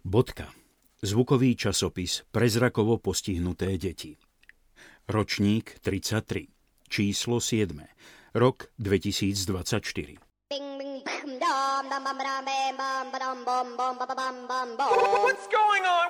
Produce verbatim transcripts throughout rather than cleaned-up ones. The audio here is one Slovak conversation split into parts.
Bodka. Zvukový časopis pre zrakovo postihnuté deti. Ročník tridsaťtri. Číslo siedme. Rok dvetisícdvadsaťštyri. What's going on?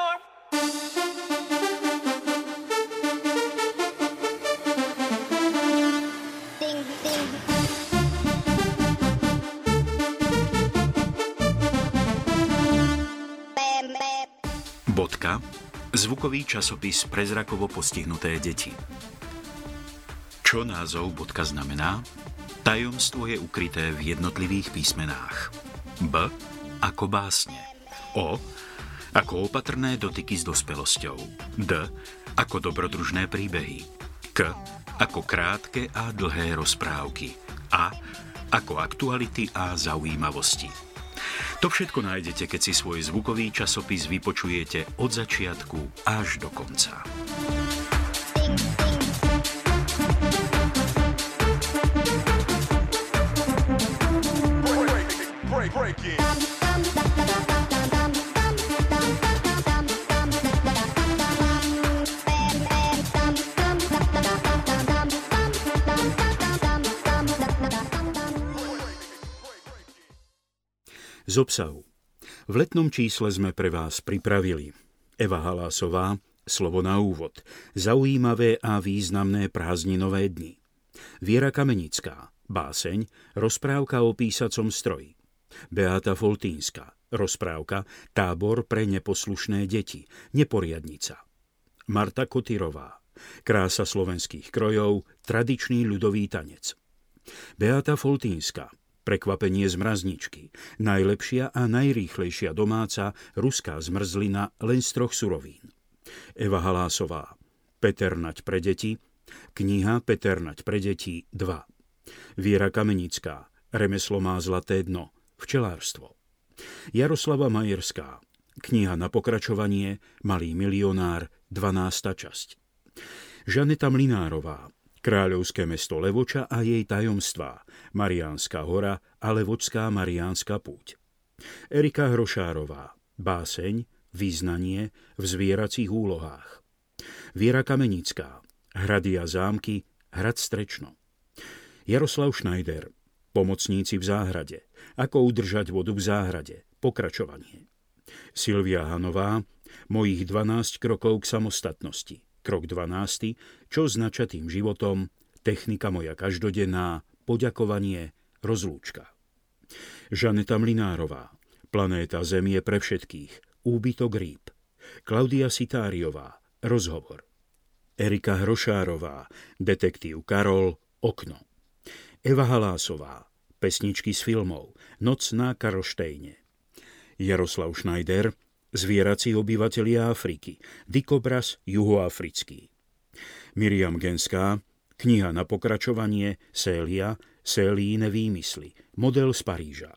Bodka. Zvukový časopis pre zrakovo postihnuté deti. Čo názov bodka znamená? Tajomstvo je ukryté v jednotlivých písmenách. B ako básne. O ako opatrné dotyky s dospelosťou. D ako dobrodružné príbehy. K ako krátke a dlhé rozprávky. A ako aktuality a zaujímavosti. To všetko nájdete, keď si svoj zvukový časopis vypočujete od začiatku až do konca. Break, break, break it. Z obsahu. V letnom čísle sme pre vás pripravili Eva Halásová, slovo na úvod, zaujímavé a významné prázdninové dni. Viera Kamenická, báseň, rozprávka o písacom stroji. Beáta Foltínska, rozprávka Tábor pre neposlušné deti, neporiadnica. Marta Kotyrová, krása slovenských krojov, tradičný ľudový tanec. Beáta Foltínska, Prekvapenie z mrazničky, najlepšia a najrýchlejšia domáca ruská zmrzlina len z troch surovín. Eva Halásová, Peternať pre deti, kniha Peternať pre deti dva. Viera Kamenická, Remeslo má zlaté dno, včelárstvo. Jaroslava Majerská, kniha na pokračovanie, Malý milionár, dvanásta časť. Žaneta Mlynárová, Kráľovské mesto Levoča a jej tajomstvá, Mariánska hora a Levočská Mariánska púť. Erika Hrošárová, báseň, význanie v zvieracích úlohách. Viera Kamenická, Hrady a zámky, Hrad Strečno. Jaroslav Schneider, Pomocníci v záhrade, Ako udržať vodu v záhrade, pokračovanie. Silvia Hanová, Mojich dvanásť krokov k samostatnosti, krok dvanásty, Čo s načatým životom, Technika moja každodenná, poďakovanie, rozlúčka. Žaneta Mlynárová, Planéta Zem je pre všetkých, úbytok rýb. Klaudia Sitáriová, rozhovor. Erika Hrošárová, Detektív Karol, okno. Eva Halásová, pesničky z filmov, Noc na Karlštejne. Jaroslav Schneider, Zvierací obyvatelia Afriky, dikobraz juhoafrický. Miriam Genská, kniha na pokračovanie, Célia, Célíne výmysly, model z Paríža.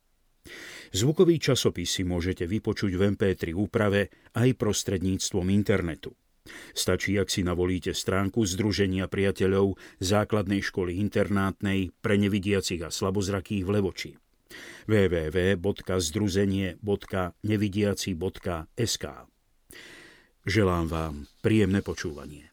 Zvukový časopis si môžete vypočuť v em pé tri úprave aj prostredníctvom internetu. Stačí, ak si navolíte stránku Združenia priateľov základnej školy internátnej pre nevidiacich a slabozrakých v Levoči. w w w bodka združenie bodka nevidiaci bodka es ká. Želám vám príjemné počúvanie.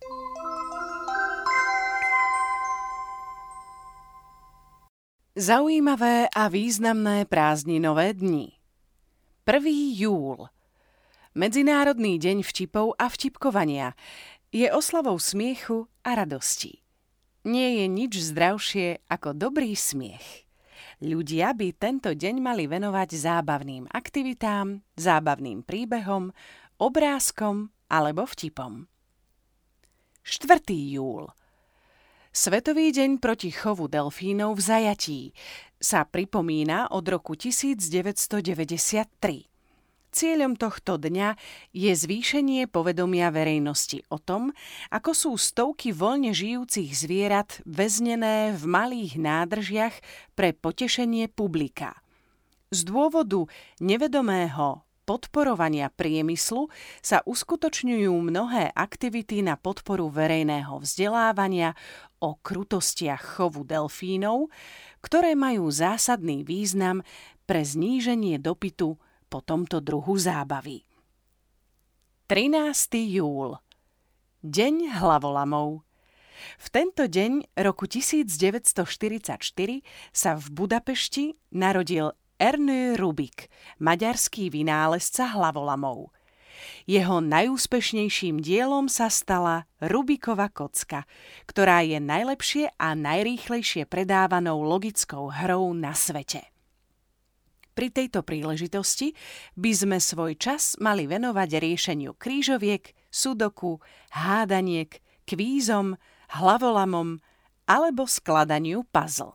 Zaujímavé a významné prázdninové dni. prvý júl. Medzinárodný deň vtipov a vtipkovania je oslavou smiechu a radosti. Nie je nič zdravšie ako dobrý smiech. Ľudia by tento deň mali venovať zábavným aktivitám, zábavným príbehom, obrázkom alebo vtipom. štvrtý júl. Svetový deň proti chovu delfínov v zajatí sa pripomína od roku devätnásťstodeväťdesiattri. Cieľom tohto dňa je zvýšenie povedomia verejnosti o tom, ako sú stovky voľne žijúcich zvierat väznené v malých nádržiach pre potešenie publika. Z dôvodu nevedomého podporovania priemyslu sa uskutočňujú mnohé aktivity na podporu verejného vzdelávania o krutostiach chovu delfínov, ktoré majú zásadný význam pre zníženie dopytu po tomto druhu zábavy. trinásteho júla. Deň hlavolamov. V tento deň roku devätnásťstoštyridsaťštyri sa v Budapešti narodil Ernő Rubik, maďarský vynálezca hlavolamov. Jeho najúspešnejším dielom sa stala Rubikova kocka, ktorá je najlepšie a najrýchlejšie predávanou logickou hrou na svete. Pri tejto príležitosti by sme svoj čas mali venovať riešeniu krížoviek, sudoku, hádaniek, kvízom, hlavolamom alebo skladaniu puzzle.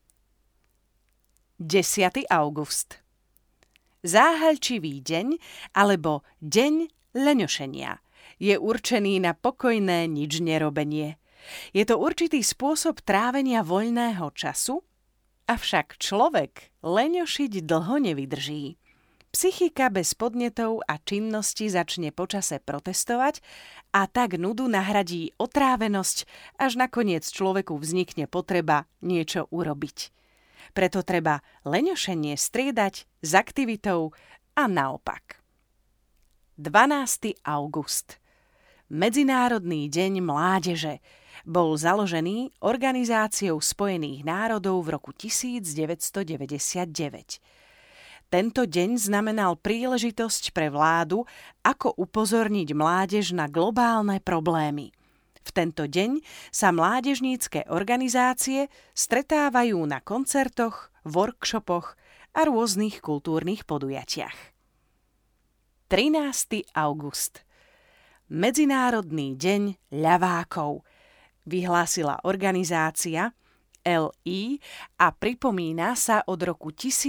desiateho augusta. Záhaľčivý deň alebo deň leňošenia je určený na pokojné nič nerobenie. Je to určitý spôsob trávenia voľného času, avšak človek leňošiť dlho nevydrží. Psychika bez podnetov a činnosti začne počase protestovať a tak nudu nahradí otrávenosť, až nakoniec človeku vznikne potreba niečo urobiť. Preto treba leňošenie striedať s aktivitou a naopak. dvanásteho augusta. Medzinárodný deň mládeže bol založený Organizáciou spojených národov v roku devätnásťstodeväťdesiatdeväť. Tento deň znamenal príležitosť pre vládu, ako upozorniť mládež na globálne problémy. V tento deň sa mládežnícke organizácie stretávajú na koncertoch, workshopoch a rôznych kultúrnych podujatiach. trinásteho augusta. Medzinárodný deň ľavákov vyhlásila organizácia el í a pripomína sa od roku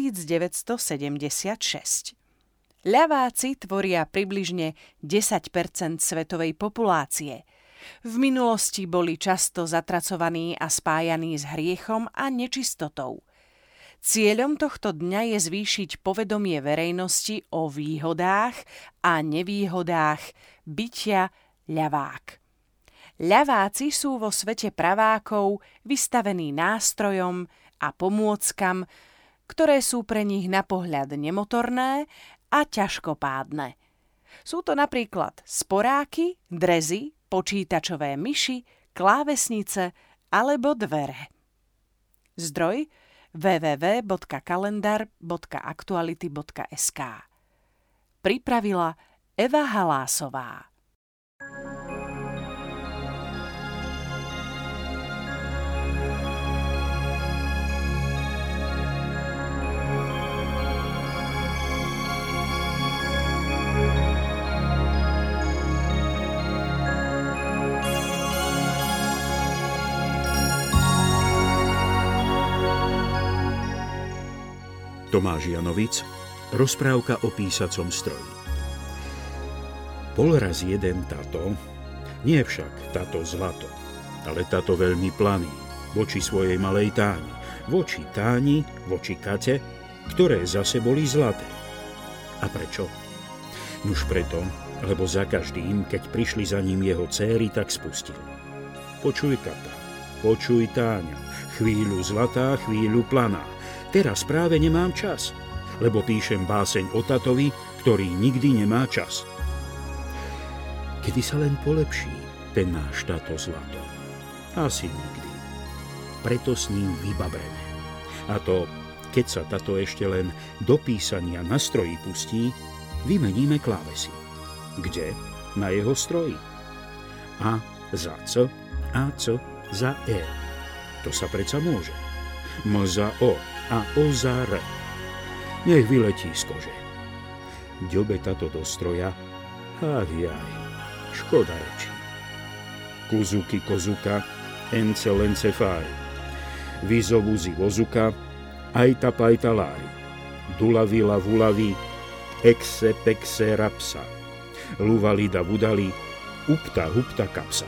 devätnásťstosedemdesiatšesť. Ľaváci tvoria približne desať percent svetovej populácie. V minulosti boli často zatracovaní a spájaní s hriechom a nečistotou. Cieľom tohto dňa je zvýšiť povedomie verejnosti o výhodách a nevýhodách bytia ľavák. Ľaváci sú vo svete pravákov vystavení nástrojom a pomôckam, ktoré sú pre nich na pohľad nemotorné a ťažkopádne. Sú to napríklad sporáky, drezy, počítačové myši, klávesnice alebo dvere. Zdroj w w w bodka kalendar bodka aktuality bodka es ká. Pripravila Eva Halásová. Tomáš Janovic, rozprávka o písacom stroji. Bol raz jeden tato, nie však tato zlato, ale tato veľmi planý, voči svojej malej Táni, voči Táni, voči Kate, ktoré zase boli zlaté. A prečo? Nuž preto, lebo za každým, keď prišli za ním jeho céry, tak spustil. Počuj, Kata, počuj, Táňa, chvíľu zlatá, chvíľu planá. Teraz práve nemám čas, lebo píšem báseň o tatovi, ktorý nikdy nemá čas. Kedy sa len polepší ten náš tato zlato? Asi nikdy. Preto s ním vybabreme. A to, keď sa tato ešte len do písania na stroji pustí, vymeníme klávesy. Kde? Na jeho stroji. A za C, a C za E. To sa predsa môže. M za O a O za R. Nech vyletí z kože. Ďobe tato do stroja, ach jaj, škoda rečí. Kuzuki kozuka, ence lence fári. Vizovuzi vozuka, ajta pajta lári. Dulavi lavulavi, exe pexe rapsa. Luvali da vudali, upta hupta kapsa.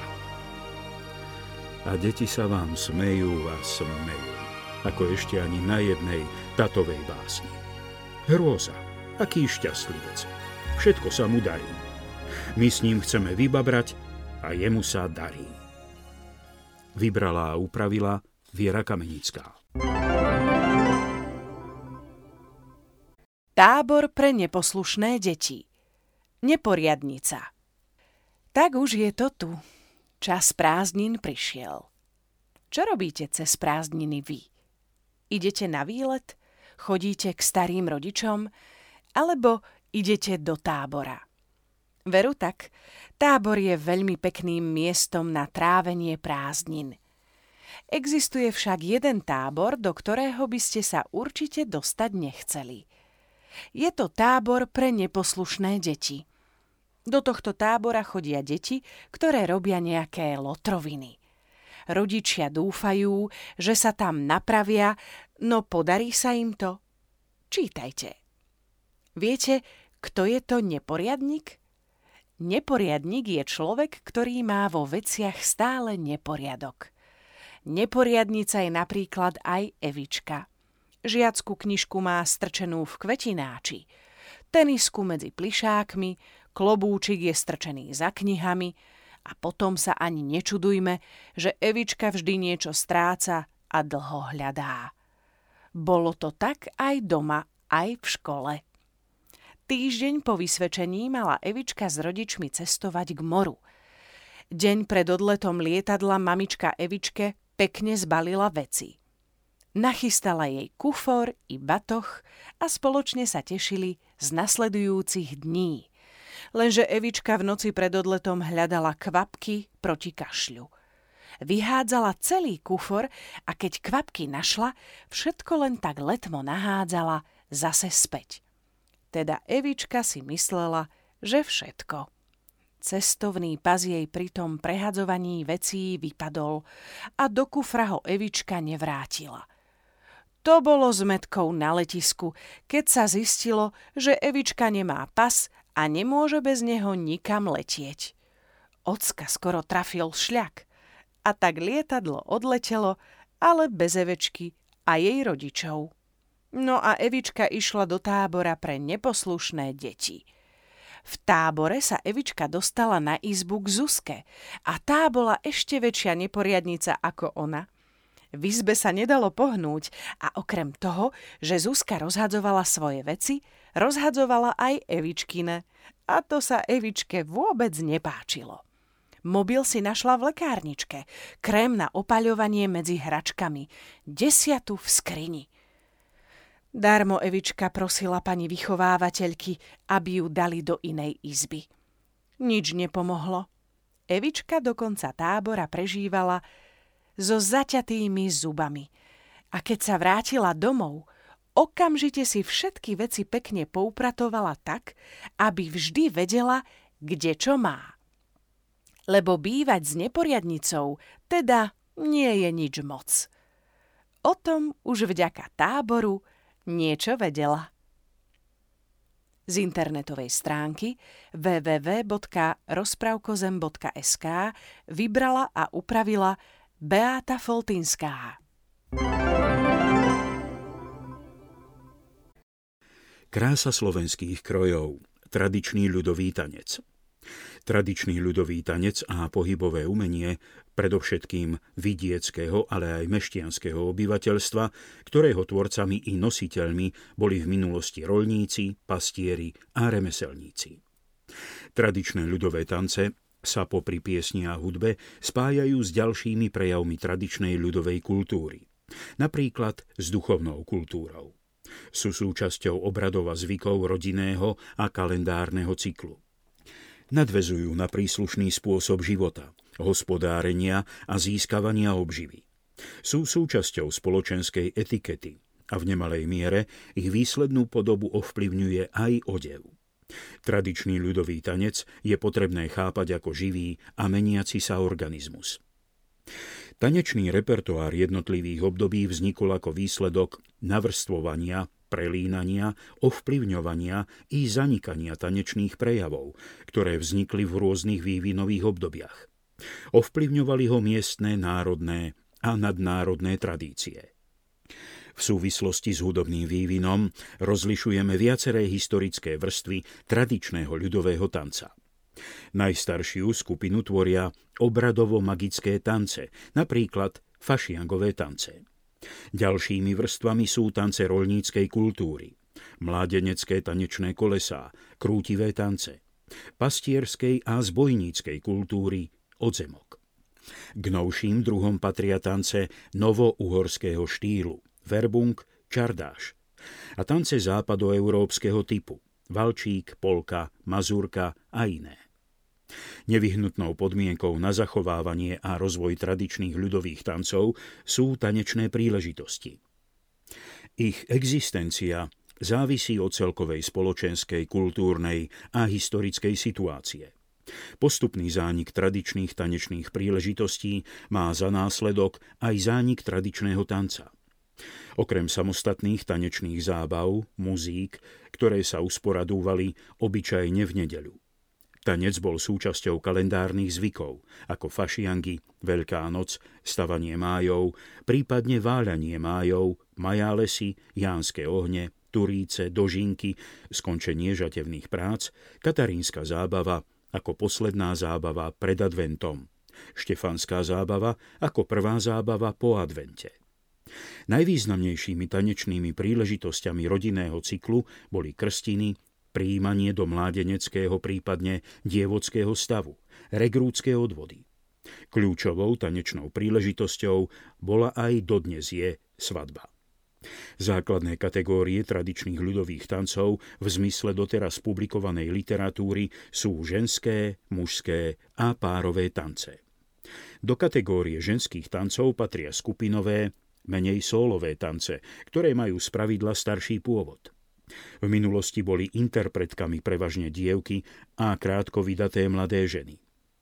A deti sa vám smejú a smejú, ako ešte ani na jednej tatovej básni. Hrôza, aký šťastlivec. Všetko sa mu darí. My s ním chceme vybabrať a jemu sa darí. Vybrala a upravila Viera Kamenická. Tábor pre neposlušné deti. Neporiadnica. Tak už je to tu. Čas prázdnin prišiel. Čo robíte cez prázdniny vy? Idete na výlet? Chodíte k starým rodičom? Alebo idete do tábora? Veru tak, tábor je veľmi pekným miestom na trávenie prázdnin. Existuje však jeden tábor, do ktorého by ste sa určite dostať nechceli. Je to tábor pre neposlušné deti. Do tohto tábora chodia deti, ktoré robia nejaké lotroviny. Rodičia dúfajú, že sa tam napravia, no podarí sa im to? Čítajte. Viete, kto je to neporiadnik? Neporiadnik je človek, ktorý má vo veciach stále neporiadok. Neporiadnica je napríklad aj Evička. Žiackú knižku má strčenú v kvetináči, tenisku medzi plišákmi, klobúčik je strčený za knihami a potom sa ani nečudujme, že Evička vždy niečo stráca a dlho hľadá. Bolo to tak aj doma, aj v škole. Týždeň po vysvedčení mala Evička s rodičmi cestovať k moru. Deň pred odletom lietadla mamička Evičke pekne zbalila veci. Nachystala jej kufor i batoh a spoločne sa tešili z nasledujúcich dní. Lenže Evička v noci pred odletom hľadala kvapky proti kašľu. Vyhádzala celý kufor a keď kvapky našla, všetko len tak letmo nahádzala zase späť. Teda Evička si myslela, že všetko. Cestovný pas jej pri tom prehadzovaní vecí vypadol a do kufra ho Evička nevrátila. To bolo zmätkou na letisku, keď sa zistilo, že Evička nemá pas a nemôže bez neho nikam letieť. Ocka skoro trafil šľak a tak lietadlo odletelo, ale bez Evečky a jej rodičov. No a Evička išla do tábora pre neposlušné deti. V tábore sa Evička dostala na izbu k Zuzke a tá bola ešte väčšia neporiadnica ako ona. V izbe sa nedalo pohnúť a okrem toho, že Zuzka rozhadzovala svoje veci, rozhadzovala aj Evičkine. A to sa Evičke vôbec nepáčilo. Mobil si našla v lekárničke, krém na opaľovanie medzi hračkami, desiatu v skrini. Darmo Evička prosila pani vychovávateľky, aby ju dali do inej izby. Nič nepomohlo. Evička do konca tábora prežívala so zaťatými zubami. A keď sa vrátila domov, okamžite si všetky veci pekne poupratovala tak, aby vždy vedela, kde čo má. Lebo bývať s neporiadnicou teda nie je nič moc. O tom už vďaka táboru niečo vedela. Z internetovej stránky w w w bodka rozprávkozem bodka es ká vybrala a upravila Beáta Foltinská. Krása slovenských krojov. Tradičný ľudový tanec. Tradičný ľudový tanec a pohybové umenie, predovšetkým vidieckého, ale aj mešťanského obyvateľstva, ktorého tvorcami i nositeľmi boli v minulosti roľníci, pastieri a remeselníci. Tradičné ľudové tance sa popri piesni a hudbe spájajú s ďalšími prejavmi tradičnej ľudovej kultúry, napríklad s duchovnou kultúrou. Sú súčasťou obradov a zvykov rodinného a kalendárneho cyklu. Nadväzujú na príslušný spôsob života, hospodárenia a získavania obživy. Sú súčasťou spoločenskej etikety a v nemalej miere ich výslednú podobu ovplyvňuje aj odev. Tradičný ľudový tanec je potrebné chápať ako živý a meniaci sa organizmus. Tanečný repertoár jednotlivých období vznikol ako výsledok navrstvovania, prelínania, ovplyvňovania i zanikania tanečných prejavov, ktoré vznikli v rôznych vývinových obdobiach. Ovplyvňovali ho miestne, národné a nadnárodné tradície. V súvislosti s hudobným vývinom rozlišujeme viaceré historické vrstvy tradičného ľudového tanca. Najstaršiu skupinu tvoria obradovo-magické tance, napríklad fašiangové tance. Ďalšími vrstvami sú tance roľníckej kultúry, mládenecké tanečné kolesá, krútivé tance, pastierskej a zbojníckej kultúry odzemok. K novším druhom patria tance novouhorského štýlu, verbung, čardáš a tance západoeurópskeho typu, valčík, polka, mazurka a iné. Nevyhnutnou podmienkou na zachovávanie a rozvoj tradičných ľudových tancov sú tanečné príležitosti. Ich existencia závisí od celkovej spoločenskej, kultúrnej a historickej situácie. Postupný zánik tradičných tanečných príležitostí má za následok aj zánik tradičného tanca. Okrem samostatných tanečných zábav, muzík, ktoré sa usporadúvali obyčajne v nedeľu. Tanec bol súčasťou kalendárnych zvykov, ako fašiangy, Veľká noc, stavanie májov, prípadne váľanie májov, majálesy, jánske ohne, turíce, dožinky, skončenie žatevných prác, katarínska zábava ako posledná zábava pred adventom, štefanská zábava ako prvá zábava po advente. Najvýznamnejšími tanečnými príležitosťami rodinného cyklu boli krstiny, prijímanie do mládeneckého, prípadne dievodského stavu, regrútske odvody. Kľúčovou tanečnou príležitosťou bola aj dodnes je svadba. Základné kategórie tradičných ľudových tancov v zmysle doteraz publikovanej literatúry sú ženské, mužské a párové tance. Do kategórie ženských tancov patria skupinové, menej sólové tance, ktoré majú spravidla starší pôvod. V minulosti boli interpretkami prevažne dievky a krátko vydaté mladé ženy.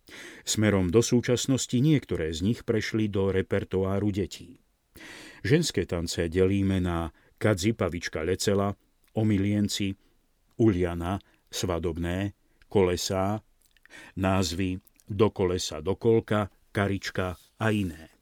Smerom do súčasnosti niektoré z nich prešli do repertoáru detí. Ženské tance delíme na kadzi, pavička, lecela, omilienci, uliana, svadobné, kolesá, názvy do kolesa, do kolka, karička a iné.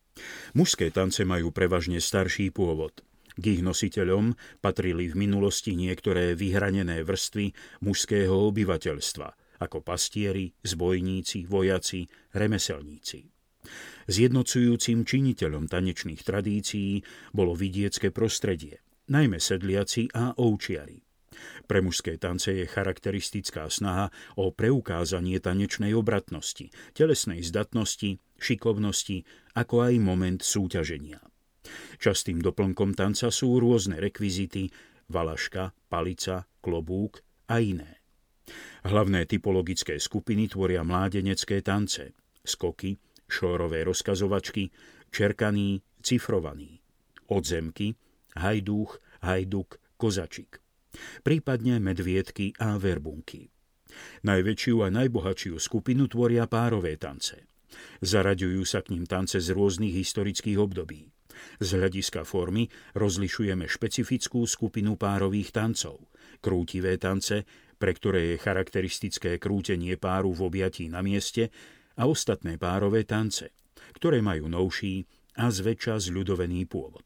Mužské tance majú prevažne starší pôvod. K ich nositeľom patrili v minulosti niektoré vyhranené vrstvy mužského obyvateľstva, ako pastieri, zbojníci, vojaci, remeselníci. Zjednocujúcim činiteľom tanečných tradícií bolo vidiecké prostredie, najmä sedliaci a ovčiari. Pre mužské tance je charakteristická snaha o preukázanie tanečnej obratnosti, telesnej zdatnosti, šikovnosti, ako aj moment súťaženia. Častým doplnkom tanca sú rôzne rekvizity, valaška, palica, klobúk a iné. Hlavné typologické skupiny tvoria mládenecké tance, skoky, šórové rozkazovačky, čerkaný, cifrovaný, odzemky, hajdúch, hajduk, kozačik, prípadne medviedky a verbunky. Najväčšiu a najbohatšiu skupinu tvoria párové tance. Zaraďujú sa k nim tance z rôznych historických období. Z hľadiska formy rozlišujeme špecifickú skupinu párových tancov, krútivé tance, pre ktoré je charakteristické krútenie páru v objatí na mieste, a ostatné párové tance, ktoré majú novší a zväčša zľudovený pôvod.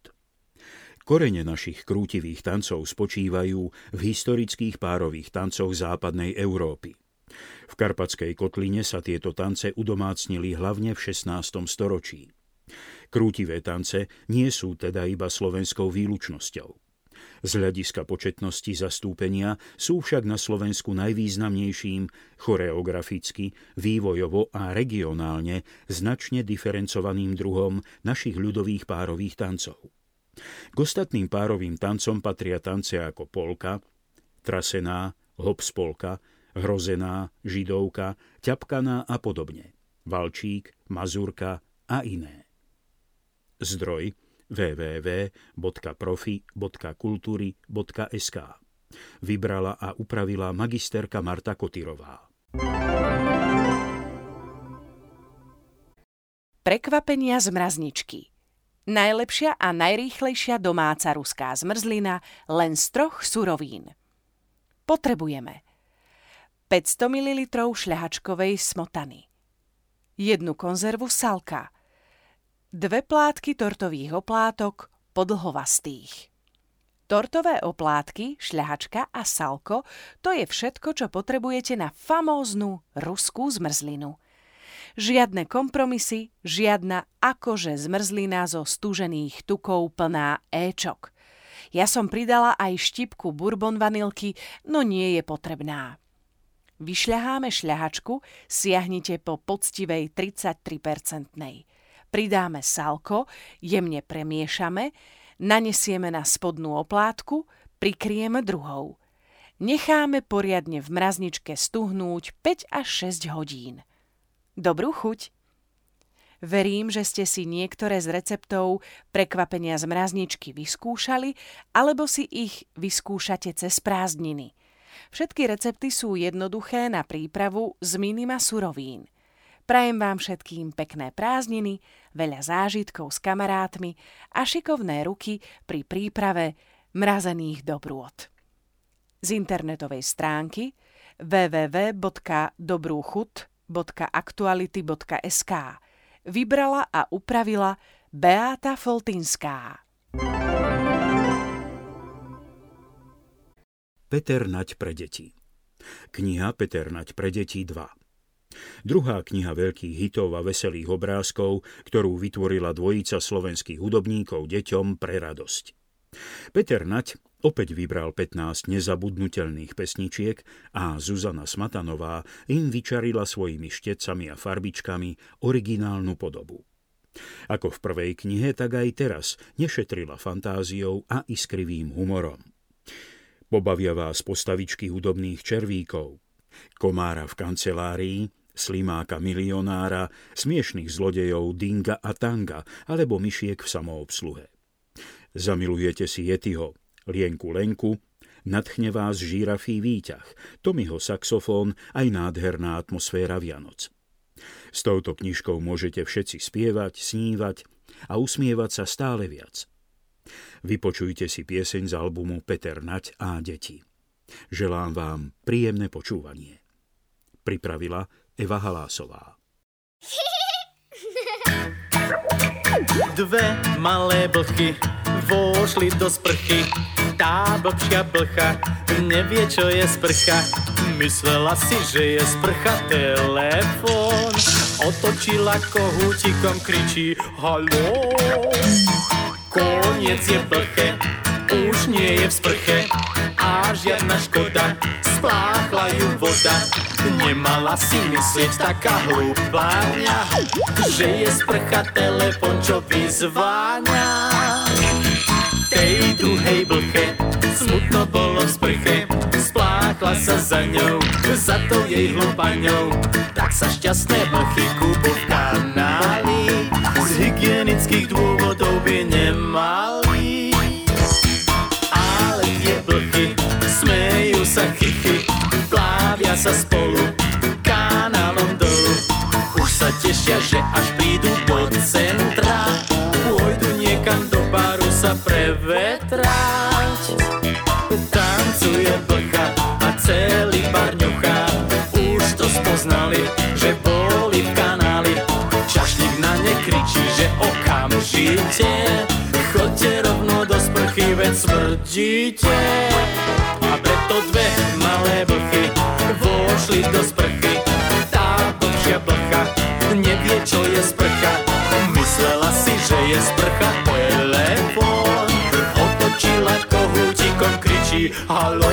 Korene našich krútivých tancov spočívajú v historických párových tancoch západnej Európy. V Karpatskej kotline sa tieto tance udomácnili hlavne v šestnástom storočí. Krútivé tance nie sú teda iba slovenskou výlučnosťou. Z hľadiska početnosti zastúpenia sú však na Slovensku najvýznamnejším choreograficky, vývojovo a regionálne značne diferencovaným druhom našich ľudových párových tancov. K ostatným párovým tancom patria tance ako polka, trasená, hopspolka, hrozená, židovka, ťapkaná a podobne, valčík, mazurka a iné. Zdroj w w w bodka profi bodka kultúry bodka es ká. Vybrala a upravila magisterka Marta Kotyrová. Prekvapenia z mrazničky. Najlepšia a najrýchlejšia domáca ruská zmrzlina len z troch surovín. Potrebujeme päťsto mililitrov šľahačkovej smotany, jednu konzervu salka, dve plátky tortových oplátok podlhovastých. Tortové oplátky, šľahačka a salko, to je všetko, čo potrebujete na famóznu ruskú zmrzlinu. Žiadne kompromisy, žiadna akože zmrzlina zo stúžených tukov plná éčok. Ja som pridala aj štipku bourbon vanilky, no nie je potrebná. Vyšľaháme šľahačku, siahnite po poctivej tridsaťtri percentnej. Pridáme salko, jemne premiešame, nanesieme na spodnú oplátku, prikryjeme druhou. Necháme poriadne v mrazničke stuhnúť päť až šesť hodín. Dobrú chuť! Verím, že ste si niektoré z receptov prekvapenia z mrazničky vyskúšali, alebo si ich vyskúšate cez prázdniny. Všetky recepty sú jednoduché na prípravu z minima surovín. Prajem vám všetkým pekné prázdniny, veľa zážitkov s kamarátmi a šikovné ruky pri príprave mrazených dobrôt. Z internetovej stránky w w w bodka dobrúchuť bodka aktuality bodka es ká vybrala a upravila Beáta Foltinská. Peter Nať pre deti. Kniha Peter Nať pre deti dva. Druhá kniha veľkých hitov a veselých obrázkov, ktorú vytvorila dvojica slovenských hudobníkov deťom pre radosť. Peter Nať opäť vybral pätnásť nezabudnutelných pesničiek a Zuzana Smatanová im vyčarila svojimi štecami a farbičkami originálnu podobu. Ako v prvej knihe, tak aj teraz nešetrila fantáziou a iskrivým humorom. Pobavia vás postavičky hudobných červíkov, komára v kancelárii, slimáka milionára, smiešných zlodejov Dinga a Tanga alebo myšiek v samoobsluhe. Zamilujete si Yetiho, Lienku Lenku, nadchne vás žírafí výťah, Tommyho saxofón aj nádherná atmosféra Vianoc. S touto knižkou môžete všetci spievať, snívať a usmievať sa stále viac. Vypočujte si pieseň z albumu Peter Nať a deti. Želám vám príjemné počúvanie. Pripravila Eva Halásová. Dve malé blchy vošli do sprchy. Tá blbšia blcha nevie, čo je sprcha. Myslela si, že je sprcha telefón. Otočila kohútikom, kričí haló. Koniec je blche, už nie je v sprche. A žiadna škoda, spláchla ju voda. Nemala si myslieť taká hlúpáňa, že je sprcha telefón, čo vyzváňa. Tej druhej blche smutno bolo v sprche. Spláchla sa za ňou, za tou jej hlúpaňou. Tak sa šťastné blchy kúpu v kanáli. Z hygienických dôvodov by nemali. Ale tie blchy smejú sa chichy, plávia sa spolu kanálom dolu. Už sa tešia, že až prídu do centra, pôjdu niekam do baru sa prevetrať. Tancuje blcha a celý bar ňuchá. Už to spoznali, že boli v kanáli. Čašník na ne kričí, že okamžite chodte rovno do sprchy, veď smrdíte. A preto dve malé blchy vošli do sprchy. Tá blbšia blcha nevie, čo je sprcha. Myslela si, že je sprcha telefón. Otočila kohútikom, kričí haló.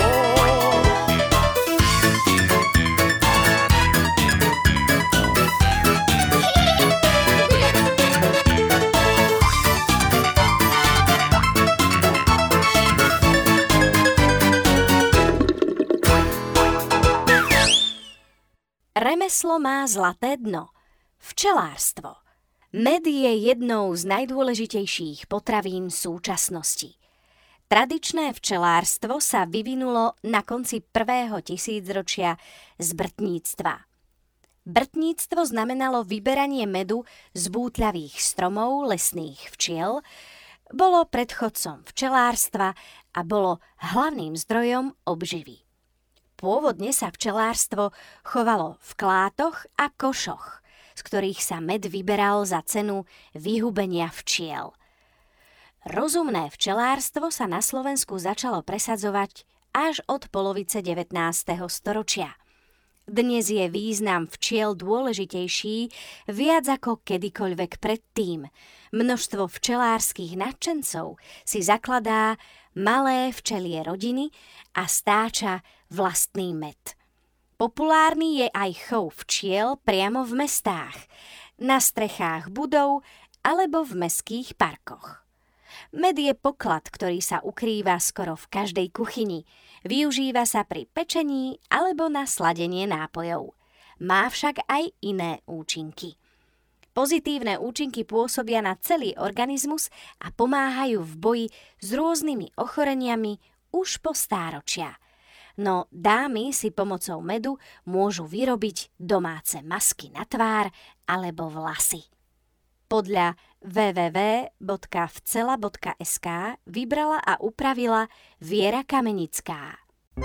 Remeslo má zlaté dno. Včelárstvo. Med je jednou z najdôležitejších potravín súčasnosti. Tradičné včelárstvo sa vyvinulo na konci prvého tisícročia z brtníctva. Brtníctvo znamenalo vyberanie medu z bútľavých stromov lesných včiel, bolo predchodcom včelárstva a bolo hlavným zdrojom obživy. Pôvodne sa včelárstvo chovalo v klátoch a košoch, z ktorých sa med vyberal za cenu vyhubenia včiel. Rozumné včelárstvo sa na Slovensku začalo presadzovať až od polovice devätnásteho storočia. Dnes je význam včiel dôležitejší viac ako kedykoľvek predtým. Množstvo včelárskych nadšencov si zakladá malé včelie rodiny a stáča vlastný med. Populárny je aj chov včiel priamo v mestách, na strechách budov alebo v mestských parkoch. Med je poklad, ktorý sa ukrýva skoro v každej kuchyni. Využíva sa pri pečení alebo na sladenie nápojov. Má však aj iné účinky. Pozitívne účinky pôsobia na celý organizmus a pomáhajú v boji s rôznymi ochoreniami už po stáročia. No dámy si pomocou medu môžu vyrobiť domáce masky na tvár alebo vlasy. Podľa w w w bodka vcela bodka es ká vybrala a upravila Viera Kamenická.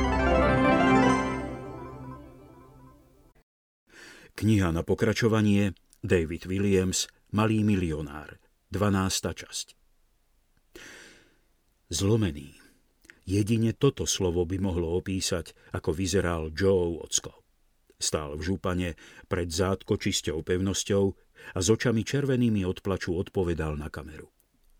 Kniha na pokračovanie David Williams, Malý milionár, dvanásta časť. Zlomený. Jedine toto slovo by mohlo opísať, ako vyzeral Joe ocko. Stál v župane pred zátkočisťou pevnosťou a s očami červenými od plaču odpovedal na kameru.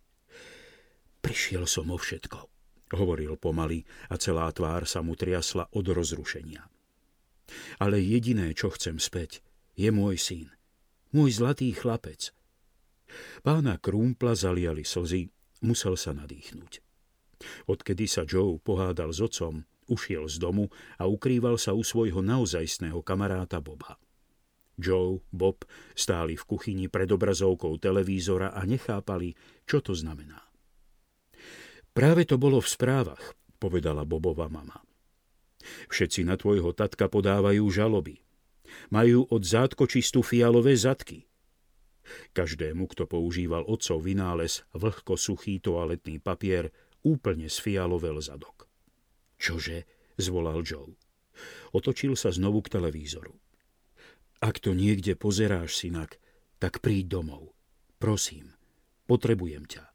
Prišiel som o všetko, hovoril pomaly a celá tvár sa mu triasla od rozrušenia. Ale jediné, čo chcem späť, je môj syn. Môj zlatý chlapec. Pána Krúmpla zaliali slzy, musel sa nadýchnuť. Odkedy sa Joe pohádal s otcom, ušiel z domu a ukrýval sa u svojho naozajstného kamaráta Boba. Joe, Bob stáli v kuchyni pred obrazovkou televízora a nechápali, čo to znamená. Práve to bolo v správach, povedala Bobova mama. Všetci na tvojho tatka podávajú žaloby. Majú od zátkočistu fialové zadky. Každému, kto používal otcov vynález vlhko suchý toaletný papier, úplne sfialovel zadok. Čože? Zvolal Joe. Otočil sa znovu k televízoru. Ak to niekde pozeráš, synak, tak príď domov. Prosím, potrebujem ťa.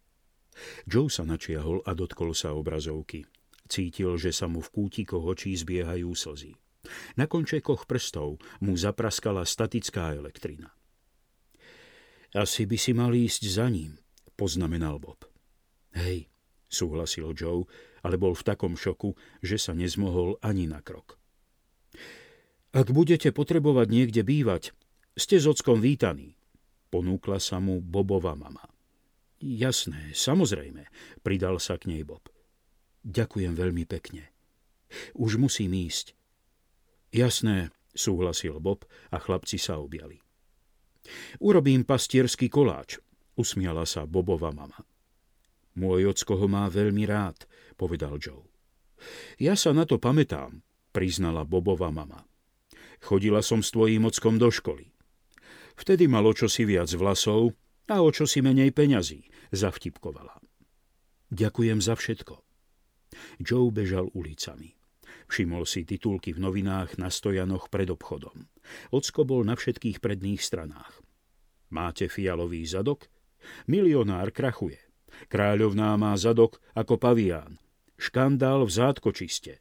Joe sa načiahol a dotkol sa obrazovky. Cítil, že sa mu v kútikoch očí zbiehajú slzy. Na končekoch prstov mu zapraskala statická elektrina. Asi by si mal ísť za ním, poznamenal Bob. Hej, súhlasil Joe, ale bol v takom šoku, že sa nezmohol ani na krok. Ak budete potrebovať niekde bývať, ste s ockom vítaní, ponúkla sa mu Bobova mama. Jasné, samozrejme, pridal sa k nej Bob. Ďakujem veľmi pekne. Už musím ísť. Jasné, súhlasil Bob a chlapci sa objali. Urobím pastierský koláč, usmiala sa Bobova mama. Môj ocko ho má veľmi rád, povedal Joe. Ja sa na to pamätám, priznala Bobova mama. Chodila som s tvojím ockom do školy. Vtedy mal o čosi viac vlasov a o čosi menej peňazí, zavtipkovala. Ďakujem za všetko. Joe bežal ulicami. Všimol si titulky v novinách na stojanoch pred obchodom. Ocko bol na všetkých predných stranách. Máte fialový zadok? Milionár krachuje. Kráľovná má zadok ako pavián. Škandál v zátkočiste.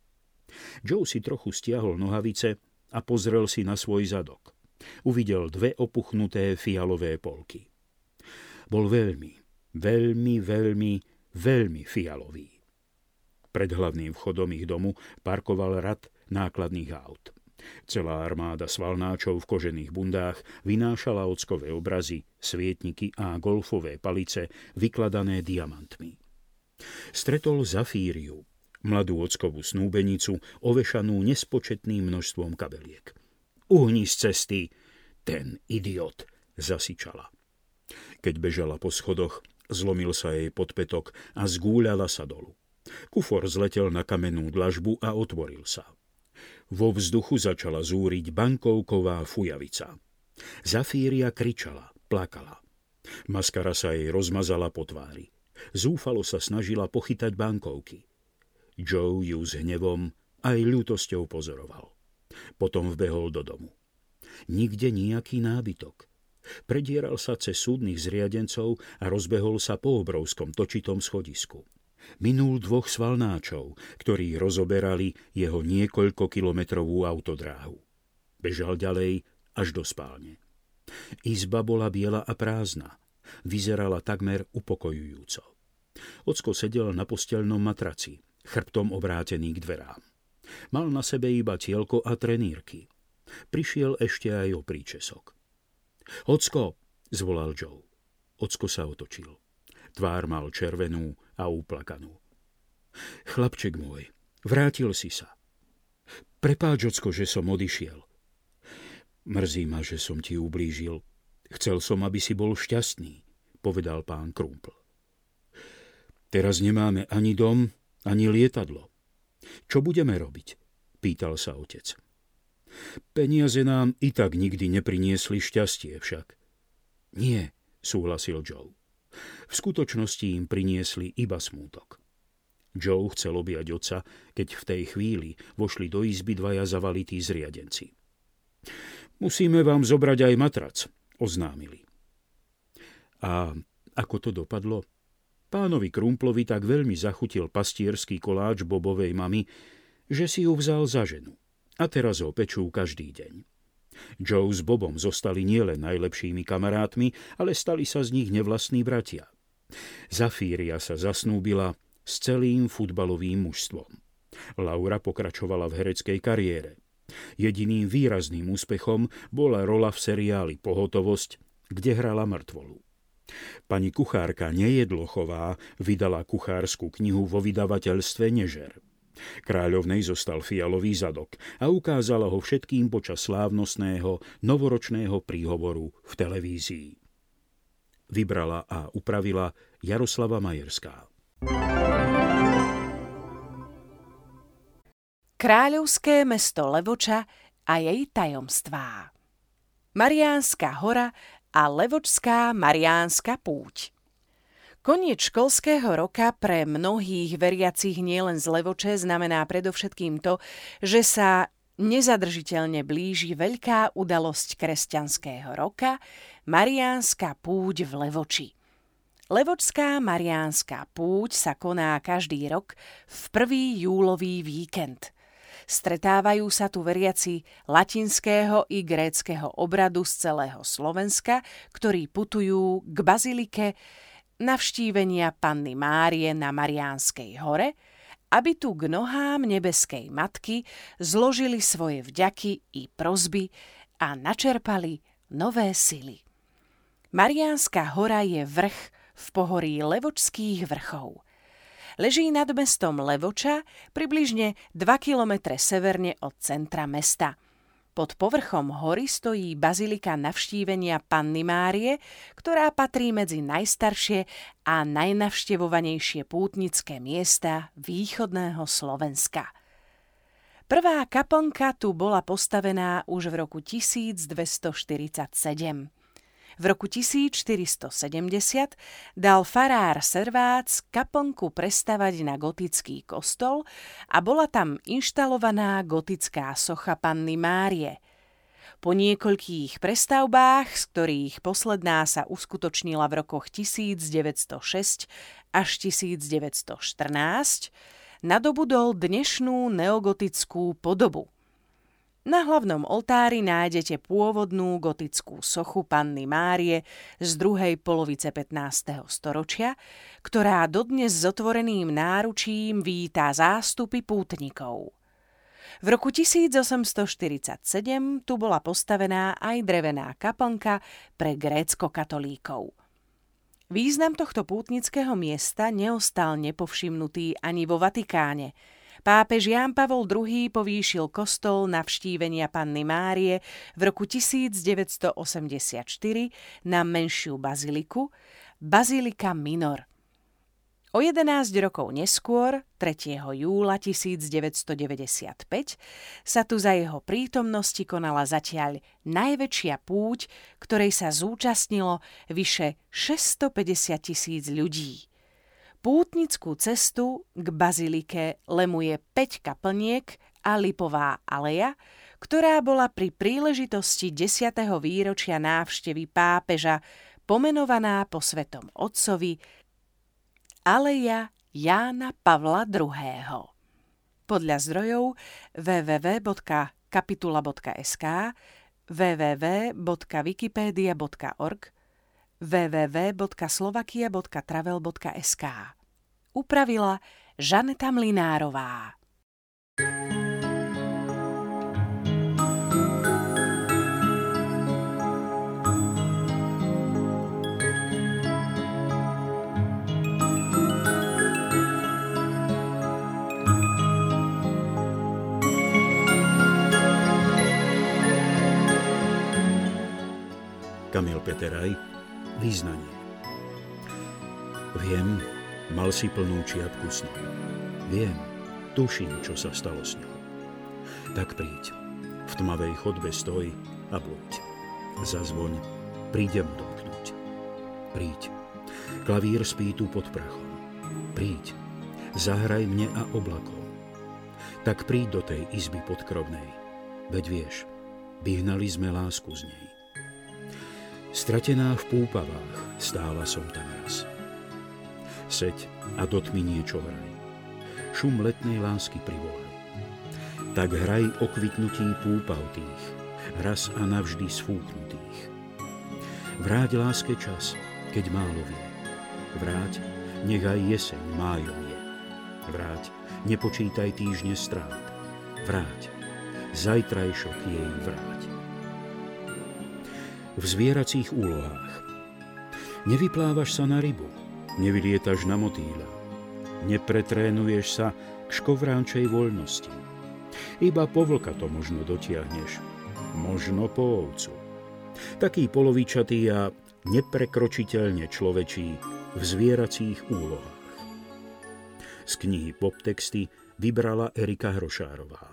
Joe si trochu stiahol nohavice a pozrel si na svoj zadok. Uvidel dve opuchnuté fialové polky. Bol veľmi, veľmi, veľmi, veľmi fialový. Pred hlavným vchodom ich domu parkoval rad nákladných aut. Celá armáda svalnáčov v kožených bundách vynášala ockové obrazy, svietniky a golfové palice vykladané diamantmi. Stretol Zafíriu, mladú ockovú snúbenicu, ovešanú nespočetným množstvom kabeliek. Uhni z cesty, ten idiot, zasičala. Keď bežala po schodoch, zlomil sa jej podpätok a zgúľala sa dolu. Kufor zletel na kamennú dlažbu a otvoril sa. Vo vzduchu začala zúriť bankovková fujavica. Zafíria kričala, plakala. Maskara sa jej rozmazala po tvári. Zúfalo sa snažila pochytať bankovky. Joe ju s hnevom aj ľútosťou pozoroval. Potom vbehol do domu. Nikde nejaký nábytok. Predieral sa cez súdnych zriadencov a rozbehol sa po obrovskom točitom schodisku. Minul dvoch svalnáčov, ktorí rozoberali jeho niekoľkokilometrovú autodráhu. Bežal ďalej až do spálne. Izba bola biela a prázdna. Vyzerala takmer upokojujúco. Ocko sedel na posteľnom matraci, chrbtom obrátený k dverám. Mal na sebe iba tielko a trenírky. Prišiel ešte aj o príčesok. Ocko, zvolal Joe. Ocko sa otočil. Tvár mal červenú a uplakanú. Chlapček môj, vrátil si sa. Prepáč, Ocko, že som odišiel. Mrzí ma, že som ti ublížil. Chcel som, aby si bol šťastný, povedal pán Krumpl. Teraz nemáme ani dom, ani lietadlo. Čo budeme robiť? Pýtal sa otec. Peniaze nám i tak nikdy nepriniesli šťastie však. Nie, súhlasil Joe. V skutočnosti im priniesli iba smútok. Joe chcel objať otca, keď v tej chvíli vošli do izby dvaja zavalití zriadenci. Musíme vám zobrať aj matrac, oznámili. A ako to dopadlo? Pánovi Krumplovi tak veľmi zachutil pastierský koláč Bobovej mamy, že si ju vzal za ženu. A teraz ho pečú každý deň. Joe s Bobom zostali nielen najlepšími kamarátmi, ale stali sa z nich nevlastní bratia. Zafíria sa zasnúbila s celým futbalovým mužstvom. Laura pokračovala v hereckej kariére. Jediným výrazným úspechom bola rola v seriáli Pohotovosť, kde hrala mŕtvolu. Pani kuchárka Nejedlochová vydala kuchárskú knihu vo vydavateľstve Nežer. Kráľovnej zostal fialový zadok a ukázala ho všetkým počas slávnostného novoročného príhovoru v televízii. Vybrala a upravila Jaroslava Majerská. Kráľovské mesto Levoča a jej tajomstvá. Mariánska hora a Levočská Mariánska púť. Koniec školského roka pre mnohých veriacich nielen z Levoče znamená predovšetkým to, že sa nezadržiteľne blíži veľká udalosť kresťanského roka, Mariánska púť v Levoči. Levočská Mariánska púť sa koná každý rok v prvý júlový víkend. Stretávajú sa tu veriaci latinského i gréckeho obradu z celého Slovenska, ktorí putujú k bazilike navštívenia Panny Márie na Mariánskej hore, aby tu k nohám nebeskej matky zložili svoje vďaky i prosby a načerpali nové sily. Mariánska hora je vrch v pohorí Levočských vrchov. Leží nad mestom Levoča približne dva kilometre severne od centra mesta. Pod povrchom hory stojí bazilika navštívenia Panny Márie, ktorá patrí medzi najstaršie a najnavštevovanejšie pútnické miesta východného Slovenska. Prvá kaplnka tu bola postavená už v roku tisícdvestoštyridsaťsedem. V roku tisícštyristosedemdesiat dal farár Servác kaplnku prestavať na gotický kostol a bola tam inštalovaná gotická socha Panny Márie. Po niekoľkých prestavbách, z ktorých posledná sa uskutočnila v rokoch tisícdeväťstošesť až tisícdeväťstoštrnásť, nadobudol dnešnú neogotickú podobu. Na hlavnom oltári nájdete pôvodnú gotickú sochu Panny Márie z druhej polovice pätnásteho storočia, ktorá dodnes s otvoreným náručím vítá zástupy pútnikov. V roku tisícosemstoštyridsaťsedem tu bola postavená aj drevená kaplnka pre grécko-katolíkov. Význam tohto pútnického miesta neostal nepovšimnutý ani vo Vatikáne. Pápež Ján Pavol druhý povýšil kostol navštívenia Panny Márie v roku tisícdeväťstoosemdesiatštyri na menšiu baziliku, Bazilika Minor. O jedenásť rokov neskôr, tretieho júla tisícdeväťstodeväťdesiatpäť, sa tu za jeho prítomnosti konala zatiaľ najväčšia púť, ktorej sa zúčastnilo vyše šesťstopäťdesiat tisíc ľudí. Pútnickú cestu k bazilike lemuje päť kaplniek a lipová aleja, ktorá bola pri príležitosti desiateho výročia návštevy pápeža pomenovaná po svetom otcovi Aleja Jána Pavla druhého. Podľa zdrojov w w w bodka kapitula bodka es ká, w w w bodka wikipedia bodka org, w w w bodka slovakia bodka travel bodka es ká. upravila Žaneta Mlynárová. Kamil Peteraj, Význanie. Viem, mal si plnú čiapku snu. Viem, tuším, čo sa stalo s ňou. Tak príď, v tmavej chodbe stoj a buď. Zazvoň, prídem domknúť. Príď, klavír spí tu pod prachom. Príď, zahraj mne a oblakom. Tak príď do tej izby podkrovnej. Veď vieš, vyhnali sme lásku z nej. Stratená v púpavách, stála som tam raz. Seď a do tmy niečo hraj. Šum letnej lásky privolaj. Tak hraj o kvitnutí púpav tých, raz a navždy sfúknutých. Vráť láske čas, keď málo vie. Vráť, nech aj jeseň májom je. Vráť, nepočítaj týždne strát. Vráť, zajtrajšok jej vráť. V zvieracích úlohách. Nevyplávaš sa na rybu, nevylietaš na motýľa, nepretrénuješ sa k škovránčej voľnosti. Iba po vlka to možno dotiahneš, možno po ovcu. Taký polovičatý a neprekročiteľne človečí v zvieracích úlohách. Z knihy Poptexty vybrala Erika Hrošárová.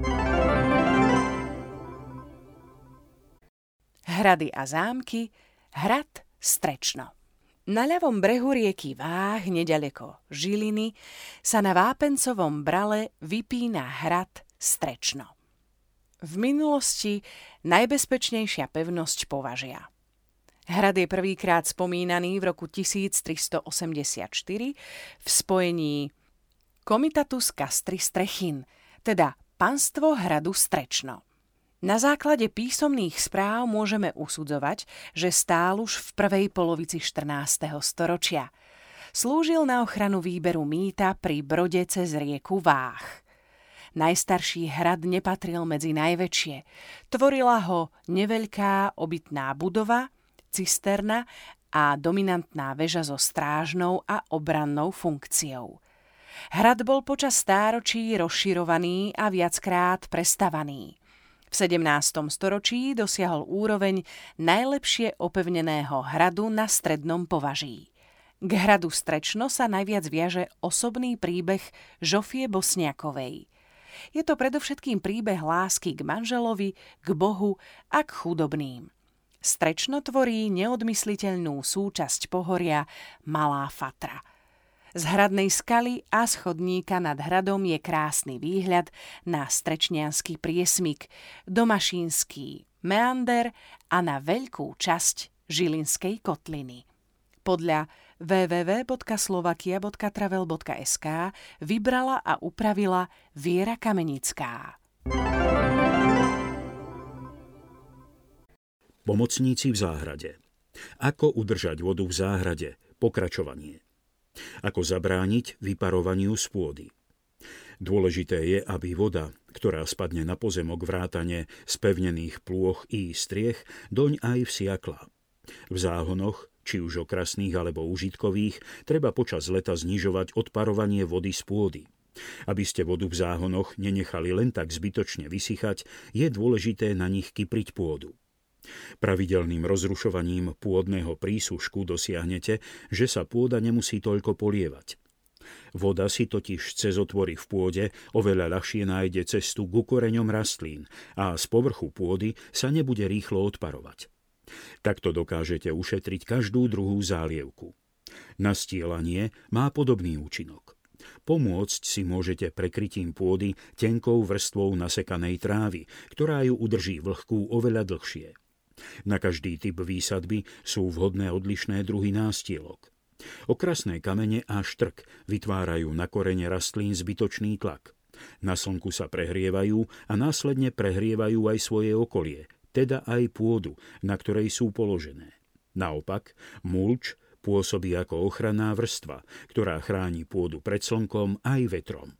Hrady a zámky, hrad Strečno. Na ľavom brehu rieky Váh, neďaleko Žiliny, sa na vápencovom brale vypína hrad Strečno. V minulosti najbezpečnejšia pevnosť Považia. Hrad je prvýkrát spomínaný v roku tisíctristoosemdesiatštyri v spojení Comitatus Castris Strechin, teda panstvo hradu Strečno. Na základe písomných správ môžeme usudzovať, že stál už v prvej polovici štrnásteho storočia. Slúžil na ochranu výberu mýta pri brode cez rieku Váh. Najstarší hrad nepatril medzi najväčšie. Tvorila ho neveľká obytná budova, cisterna a dominantná väža so strážnou a obrannou funkciou. Hrad bol počas stáročí rozširovaný a viackrát prestavaný. V sedemnástom storočí dosiahol úroveň najlepšie opevneného hradu na strednom Považí. K hradu Strečno sa najviac viaže osobný príbeh Žofie Bosniakovej. Je to predovšetkým príbeh lásky k manželovi, k Bohu a k chudobným. Strečno tvorí neodmysliteľnú súčasť pohoria Malá Fatra. Z hradnej skaly a schodníka nad hradom je krásny výhľad na strečniansky priesmyk, domašínsky meander a na veľkú časť Žilinskej kotliny. Podľa w w w bodka slovakia bodka travel bodka es ká vybrala a upravila Viera Kamenická. Pomocníci v záhrade. Ako udržať vodu v záhrade? Pokračovanie. Ako zabrániť vyparovaniu z pôdy. Dôležité je, aby voda, ktorá spadne na pozemok vrátane spevnených plôch i striech, doň aj vsiakla. V záhonoch, či už okrasných alebo užitkových, treba počas leta znižovať odparovanie vody z pôdy. Aby ste vodu v záhonoch nenechali len tak zbytočne vysychať, je dôležité na nich kypriť pôdu. Pravidelným rozrušovaním pôdneho prísušku dosiahnete, že sa pôda nemusí toľko polievať. Voda si totiž cez otvory v pôde oveľa ľahšie nájde cestu ku koreňom rastlín a z povrchu pôdy sa nebude rýchlo odparovať. Takto dokážete ušetriť každú druhú zálievku. Nastielanie má podobný účinok. Pomôcť si môžete prekrytím pôdy tenkou vrstvou nasekanej trávy, ktorá ju udrží vlhkú oveľa dlhšie. Na každý typ výsadby sú vhodné odlišné druhy nástielok. Okrasné kamene a štrk vytvárajú na korene rastlín zbytočný tlak. Na slnku sa prehrievajú a následne prehrievajú aj svoje okolie, teda aj pôdu, na ktorej sú položené. Naopak, mulč Pôsobí ako ochranná vrstva, ktorá chráni pôdu pred slnkom aj vetrom.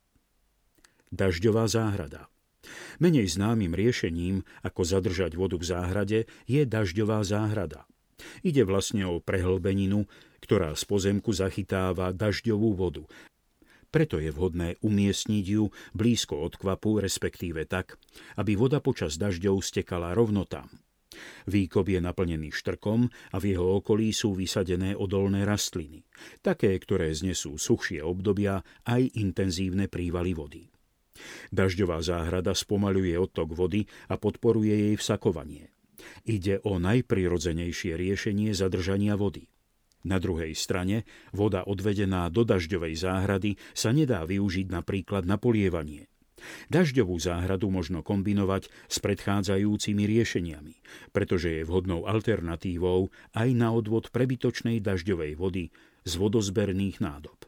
Dažďová záhrada. Menej známym riešením, ako zadržať vodu v záhrade, je dažďová záhrada. Ide vlastne o prehlbeninu, ktorá z pozemku zachytáva dažďovú vodu. Preto je vhodné umiestniť ju blízko od kvapu, respektíve tak, aby voda počas dažďov stekala rovno tam. Výkop je naplnený štrkom a v jeho okolí sú vysadené odolné rastliny, také, ktoré znesú suchšie obdobia aj intenzívne prívaly vody. Dažďová záhrada spomaľuje odtok vody a podporuje jej vsakovanie. Ide o najprirodzenejšie riešenie zadržania vody. Na druhej strane, voda odvedená do dažďovej záhrady sa nedá využiť napríklad na polievanie. Dažďovú záhradu možno kombinovať s predchádzajúcimi riešeniami, pretože je vhodnou alternatívou aj na odvod prebytočnej dažďovej vody z vodozberných nádob.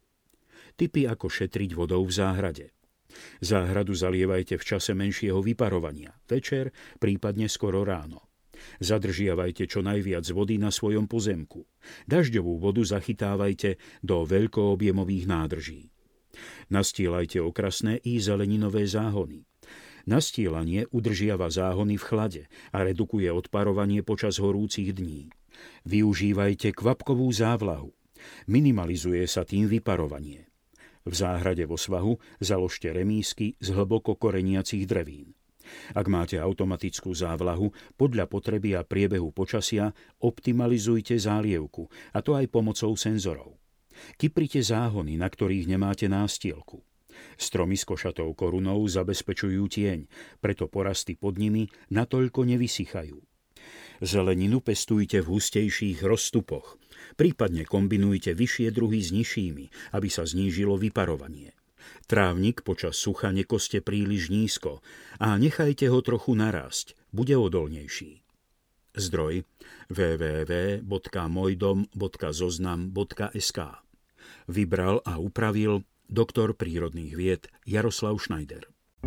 Tipy, ako šetriť vodou v záhrade. Záhradu zalievajte v čase menšieho vyparovania, večer, prípadne skoro ráno. Zadržiavajte čo najviac vody na svojom pozemku. Dažďovú vodu zachytávajte do veľkoobjemových nádrží. Nastielajte okrasné i zeleninové záhony. Nastielanie udržiava záhony v chlade a redukuje odparovanie počas horúcich dní. Využívajte kvapkovú závlahu. Minimalizuje sa tým vyparovanie. V záhrade vo svahu založte remísky z hlboko koreniacich drevín. Ak máte automatickú závlahu, podľa potreby a priebehu počasia optimalizujte zálievku, a to aj pomocou senzorov. Kyprite záhony, na ktorých nemáte nástielku. Stromy s košatou korunou zabezpečujú tieň, preto porasty pod nimi natoľko nevysychajú. Zeleninu pestujte v hustejších rozstupoch, prípadne kombinujte vyššie druhy s nižšími, aby sa znížilo vyparovanie. Trávnik počas sucha nekoste príliš nízko a nechajte ho trochu narásť, bude odolnejší. Zdroj w w w bodka mojdom bodka zoznam bodka es ká. Vybral a upravil doktor prírodných vied Jaroslav Schneider.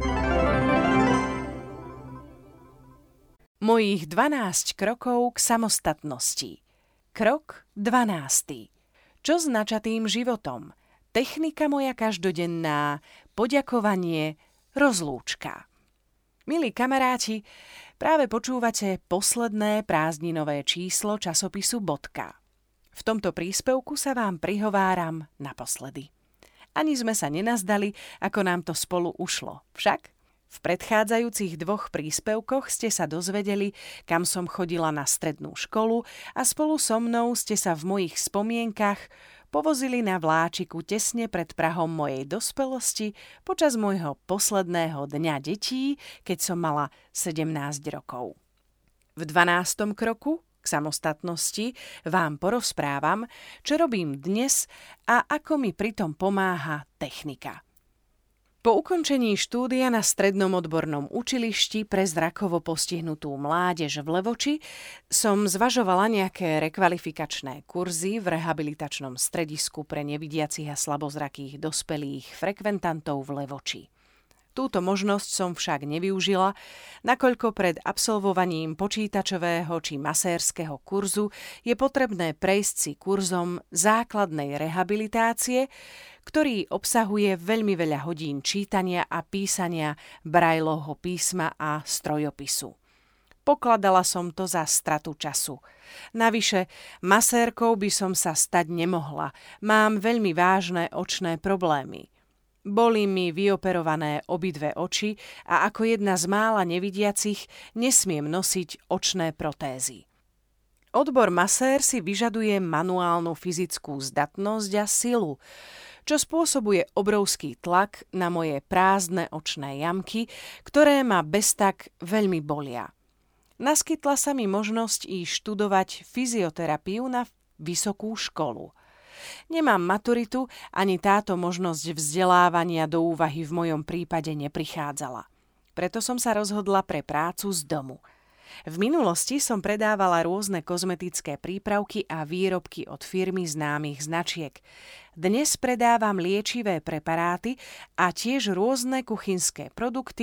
Mojich dvanásť krokov k samostatnosti. Krok dvanásty. Čo s načatým životom? Technika moja každodenná, poďakovanie, rozlúčka. Milí kamaráti, práve počúvate posledné prázdninové číslo časopisu Bodka. V tomto príspevku sa vám prihováram naposledy. Ani sme sa nenazdali, ako nám to spolu ušlo. Však v predchádzajúcich dvoch príspevkoch ste sa dozvedeli, kam som chodila na strednú školu a spolu so mnou ste sa v mojich spomienkach povozili na vláčiku tesne pred prahom mojej dospelosti počas môjho posledného dňa detí, keď som mala sedemnásť rokov. V dvanástom kroku k samostatnosti vám porozprávam, čo robím dnes a ako mi pritom pomáha technika. Po ukončení štúdia na Strednom odbornom učilišti pre zrakovo postihnutú mládež v Levoči som zvažovala nejaké rekvalifikačné kurzy v rehabilitačnom stredisku pre nevidiacich a slabozrakých dospelých frekventantov v Levoči. Túto možnosť som však nevyužila, nakoľko pred absolvovaním počítačového či masérskeho kurzu je potrebné prejsť si kurzom základnej rehabilitácie, ktorý obsahuje veľmi veľa hodín čítania a písania Braillovho písma a strojopisu. Pokladala som to za stratu času. Navyše, masérkou by som sa stať nemohla. Mám veľmi vážne očné problémy. Boli mi vyoperované obidve oči a ako jedna z mála nevidiacich nesmiem nosiť očné protézy. Odbor masér si vyžaduje manuálnu fyzickú zdatnosť a silu, čo spôsobuje obrovský tlak na moje prázdne očné jamky, ktoré ma beztak veľmi bolia. Naskytla sa mi možnosť ísť študovať fyzioterapiu na vysokú školu. Nemám maturitu, ani táto možnosť vzdelávania do úvahy v mojom prípade neprichádzala. Preto som sa rozhodla pre prácu z domu. V minulosti som predávala rôzne kozmetické prípravky a výrobky od firmy známych značiek. Dnes predávam liečivé preparáty a tiež rôzne kuchynské produkty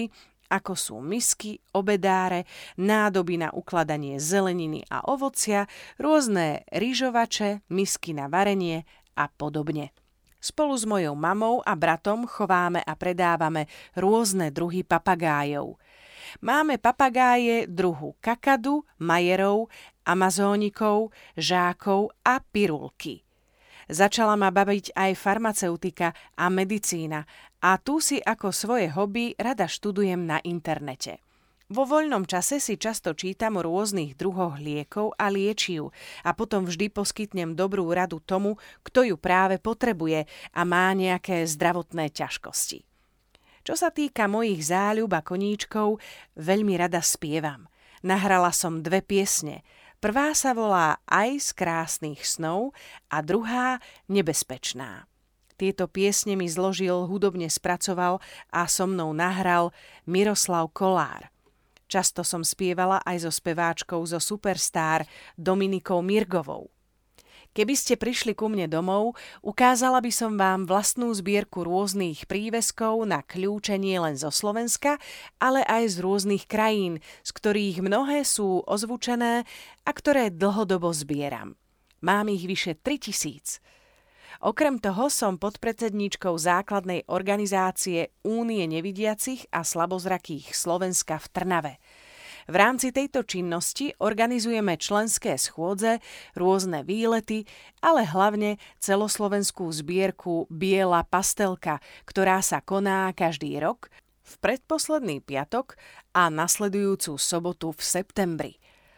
ako sú misky, obedáre, nádoby na ukladanie zeleniny a ovocia, rôzne ryžovače, misky na varenie a podobne. Spolu s mojou mamou a bratom chováme a predávame rôzne druhy papagájov. Máme papagáje druhu kakadu, majerov, amazónikov, žákov a pirulky. Začala ma baviť aj farmaceutika a medicína a tu si ako svoje hobby rada študujem na internete. Vo voľnom čase si často čítam o rôznych druhoch liekov a liečiv a potom vždy poskytnem dobrú radu tomu, kto ju práve potrebuje a má nejaké zdravotné ťažkosti. Čo sa týka mojich záľub a koníčkov, veľmi rada spievam. Nahrala som dve piesne. Prvá sa volá Aj z krásnych snov a druhá Nebezpečná. Tieto piesne mi zložil, hudobne spracoval a so mnou nahral Miroslav Kolár. Často som spievala aj so speváčkou zo Superstar Dominikou Mirgovou. Keby ste prišli ku mne domov, ukázala by som vám vlastnú zbierku rôznych príveskov na kľúče nie len zo Slovenska, ale aj z rôznych krajín, z ktorých mnohé sú ozvučené a ktoré dlhodobo zbieram. Mám ich vyše tritisíc. Okrem toho som podpredsedníčkou základnej organizácie Únie nevidiacich a slabozrakých Slovenska v Trnave. V rámci tejto činnosti organizujeme členské schôdze, rôzne výlety, ale hlavne celoslovenskú zbierku Biela pastelka, ktorá sa koná každý rok, v predposledný piatok a nasledujúcu sobotu v septembri.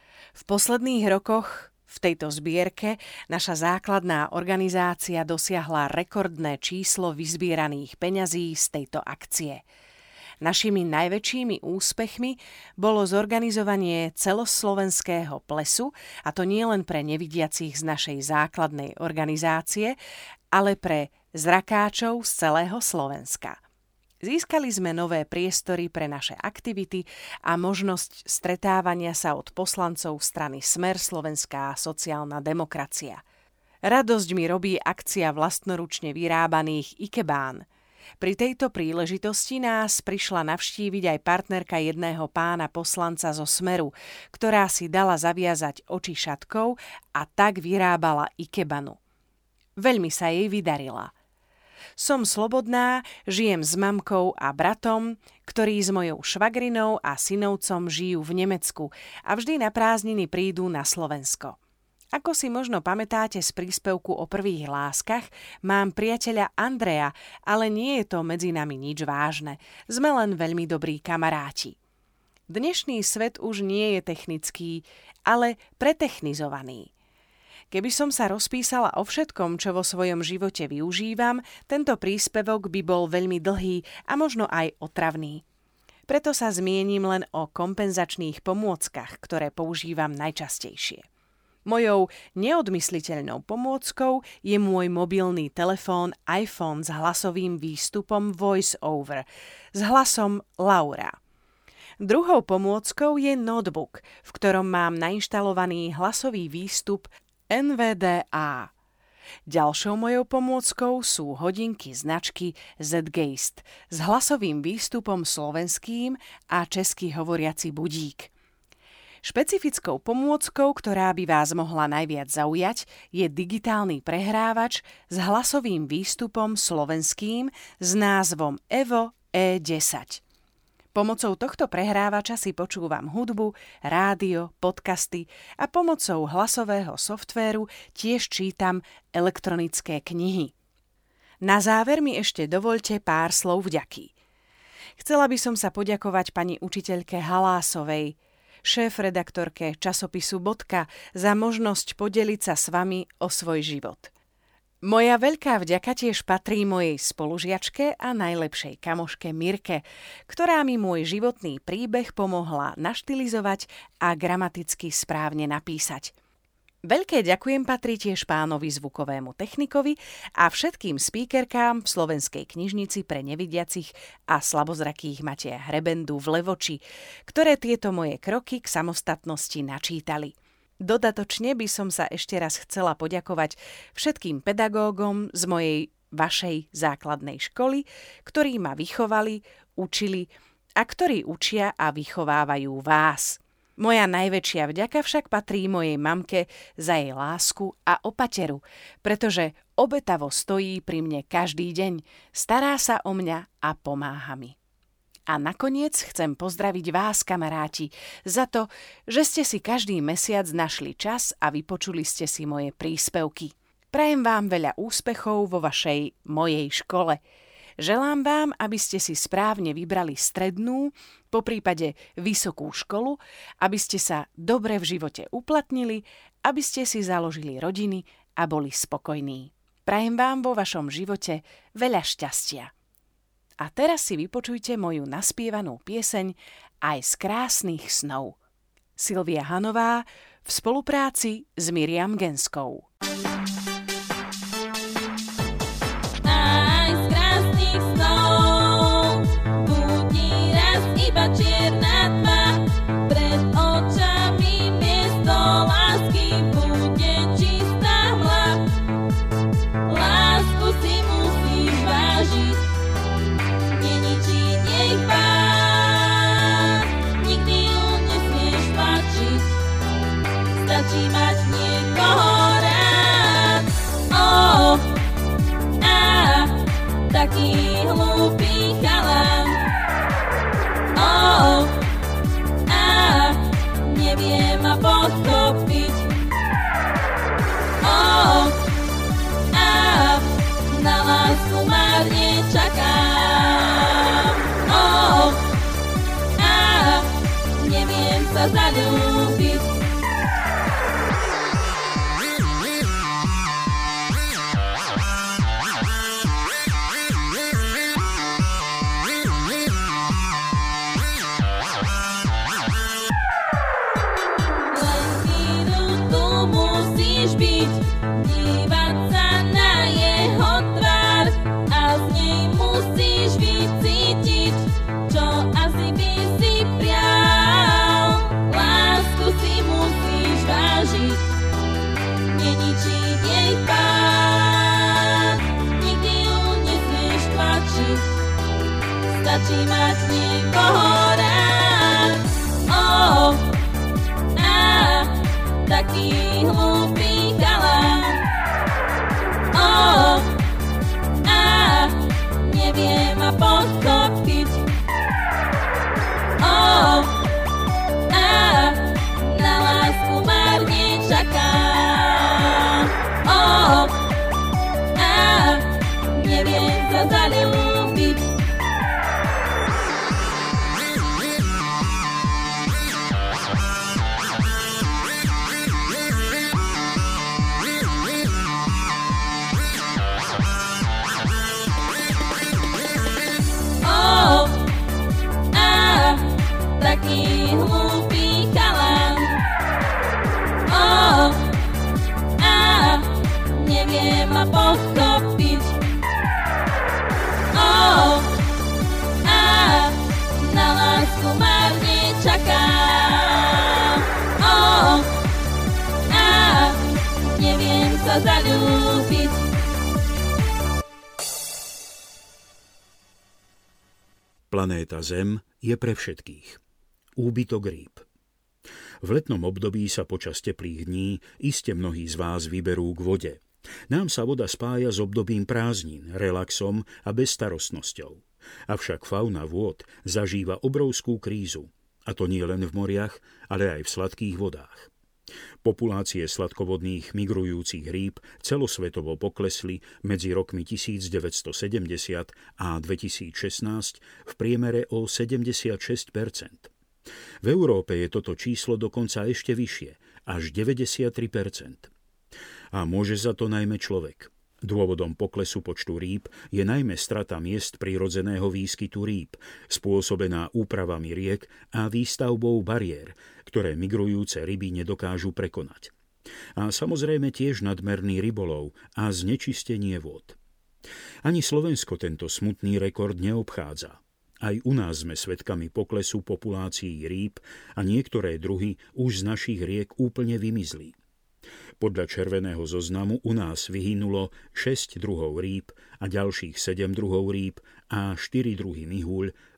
V posledných rokoch v tejto zbierke naša základná organizácia dosiahla rekordné číslo vyzbieraných peňazí z tejto akcie. Našimi najväčšími úspechmi bolo zorganizovanie celoslovenského plesu, a to nie len pre nevidiacich z našej základnej organizácie, ale pre zrakáčov z celého Slovenska. Získali sme nové priestory pre naše aktivity a možnosť stretávania sa od poslancov strany Smer Slovenská sociálna demokracia. Radosť mi robí akcia vlastnoručne vyrábaných ikebán. Pri tejto príležitosti nás prišla navštíviť aj partnerka jedného pána poslanca zo Smeru, ktorá si dala zaviazať oči šatkou a tak vyrábala ikebanu. Veľmi sa jej vydarila. Som slobodná, žijem s mamkou a bratom, ktorí s mojou švagrinou a synovcom žijú v Nemecku a vždy na prázdniny prídu na Slovensko. Ako si možno pamätáte z príspevku o prvých láskach, mám priateľa Andreja, ale nie je to medzi nami nič vážne. Sme len veľmi dobrí kamaráti. Dnešný svet už nie je technický, ale pretechnizovaný. Keby som sa rozpísala o všetkom, čo vo svojom živote využívam, tento príspevok by bol veľmi dlhý a možno aj otravný. Preto sa zmiením len o kompenzačných pomôckach, ktoré používam najčastejšie. Mojou neodmysliteľnou pomôckou je môj mobilný telefón iPhone s hlasovým výstupom Voice Over, s hlasom Laura. Druhou pomôckou je notebook, v ktorom mám nainštalovaný hlasový výstup en vé dé á. Ďalšou mojou pomôckou sú hodinky značky Zgeist s hlasovým výstupom slovenským a česky hovoriaci budík. Špecifickou pomôckou, ktorá by vás mohla najviac zaujať, je digitálny prehrávač s hlasovým výstupom slovenským s názvom Evo é desať. Pomocou tohto prehrávača si počúvam hudbu, rádio, podcasty a pomocou hlasového softvéru tiež čítam elektronické knihy. Na záver mi ešte dovoľte pár slov vďaky. Chcela by som sa poďakovať pani učiteľke Halásovej, šéf-redaktorke časopisu Bodka, za možnosť podeliť sa s vami o svoj život. Moja veľká vďaka tiež patrí mojej spolužiačke a najlepšej kamoške Mirke, ktorá mi môj životný príbeh pomohla naštilizovať a gramaticky správne napísať. Veľké ďakujem patrí tiež pánovi zvukovému technikovi a všetkým spíkerkám v Slovenskej knižnici pre nevidiacich a slabozrakých Mateja Hrebendu v Levoči, ktoré tieto moje kroky k samostatnosti načítali. Dodatočne by som sa ešte raz chcela poďakovať všetkým pedagógom z mojej vašej základnej školy, ktorí ma vychovali, učili a ktorí učia a vychovávajú vás. Moja najväčšia vďaka však patrí mojej mamke za jej lásku a opateru, pretože obetavo stojí pri mne každý deň, stará sa o mňa a pomáha mi. A nakoniec chcem pozdraviť vás, kamaráti, za to, že ste si každý mesiac našli čas a vypočuli ste si moje príspevky. Prajem vám veľa úspechov vo vašej mojej škole. Želám vám, aby ste si správne vybrali strednú, poprípade vysokú školu, aby ste sa dobre v živote uplatnili, aby ste si založili rodiny a boli spokojní. Prajem vám vo vašom živote veľa šťastia. A teraz si vypočujte moju naspievanú pieseň Aj z krásnych snov. Silvia Hanová v spolupráci s Miriam Genskou. Čierna tma, pred očami miesto lásky bude čistá hmla. Lásku si musíš vážiť, neničiť jej pár, nikdy ju nesmieš tlačiť, stačí mať niekoho rád. Oh, a taký hlúpy chalán. Oh, a nevie ma pochopiť. Oh, a na lásku márne čakám. Oh, a neviem sa zaľúbiť. Dívať sa na jeho tvár a z nej musíš vycítiť, čo asi by si prial. Lásku si musíš vážiť, neničiť jej pár, nikdy ju nesmieš tlačiť, stačí mať niekoho rád. Oh, a taký hlúpy chalán. Oh, a nevie ma pochopiť. Oh, a na lásku márne čakám. Oh, a neviem sa zaľúbiť. Taký hlúpy chalán. Oh, a nevie ma pochopiť. Oh, a na lásku márne čakám. Oh, a neviem sa zaľúbiť. Planéta Zem je pre všetkých. Úbytok rýb. V letnom období sa počas teplých dní iste mnohí z vás vyberú k vode. Nám sa voda spája s obdobím prázdnin, relaxom a bezstarostnosťou. Avšak fauna vôd zažíva obrovskú krízu. A to nie len v moriach, ale aj v sladkých vodách. Populácie sladkovodných migrujúcich rýb celosvetovo poklesli medzi rokmi devätnásťstosedemdesiat a dvetisícšestnásť v priemere o sedemdesiatšesť percent. V Európe je toto číslo dokonca ešte vyššie, až deväťdesiattri percent. A môže za to najmä človek. Dôvodom poklesu počtu rýb je najmä strata miest prirodzeného výskytu rýb, spôsobená úpravami riek a výstavbou bariér, ktoré migrujúce ryby nedokážu prekonať. A samozrejme tiež nadmerný rybolov a znečistenie vôd. Ani Slovensko tento smutný rekord neobchádza. Aj u nás sme svedkami poklesu populácií rýb a niektoré druhy už z našich riek úplne vymizli. Podľa červeného zoznamu u nás vyhynulo šesť druhov rýb a ďalších sedem druhov rýb a štyri druhy myhuľ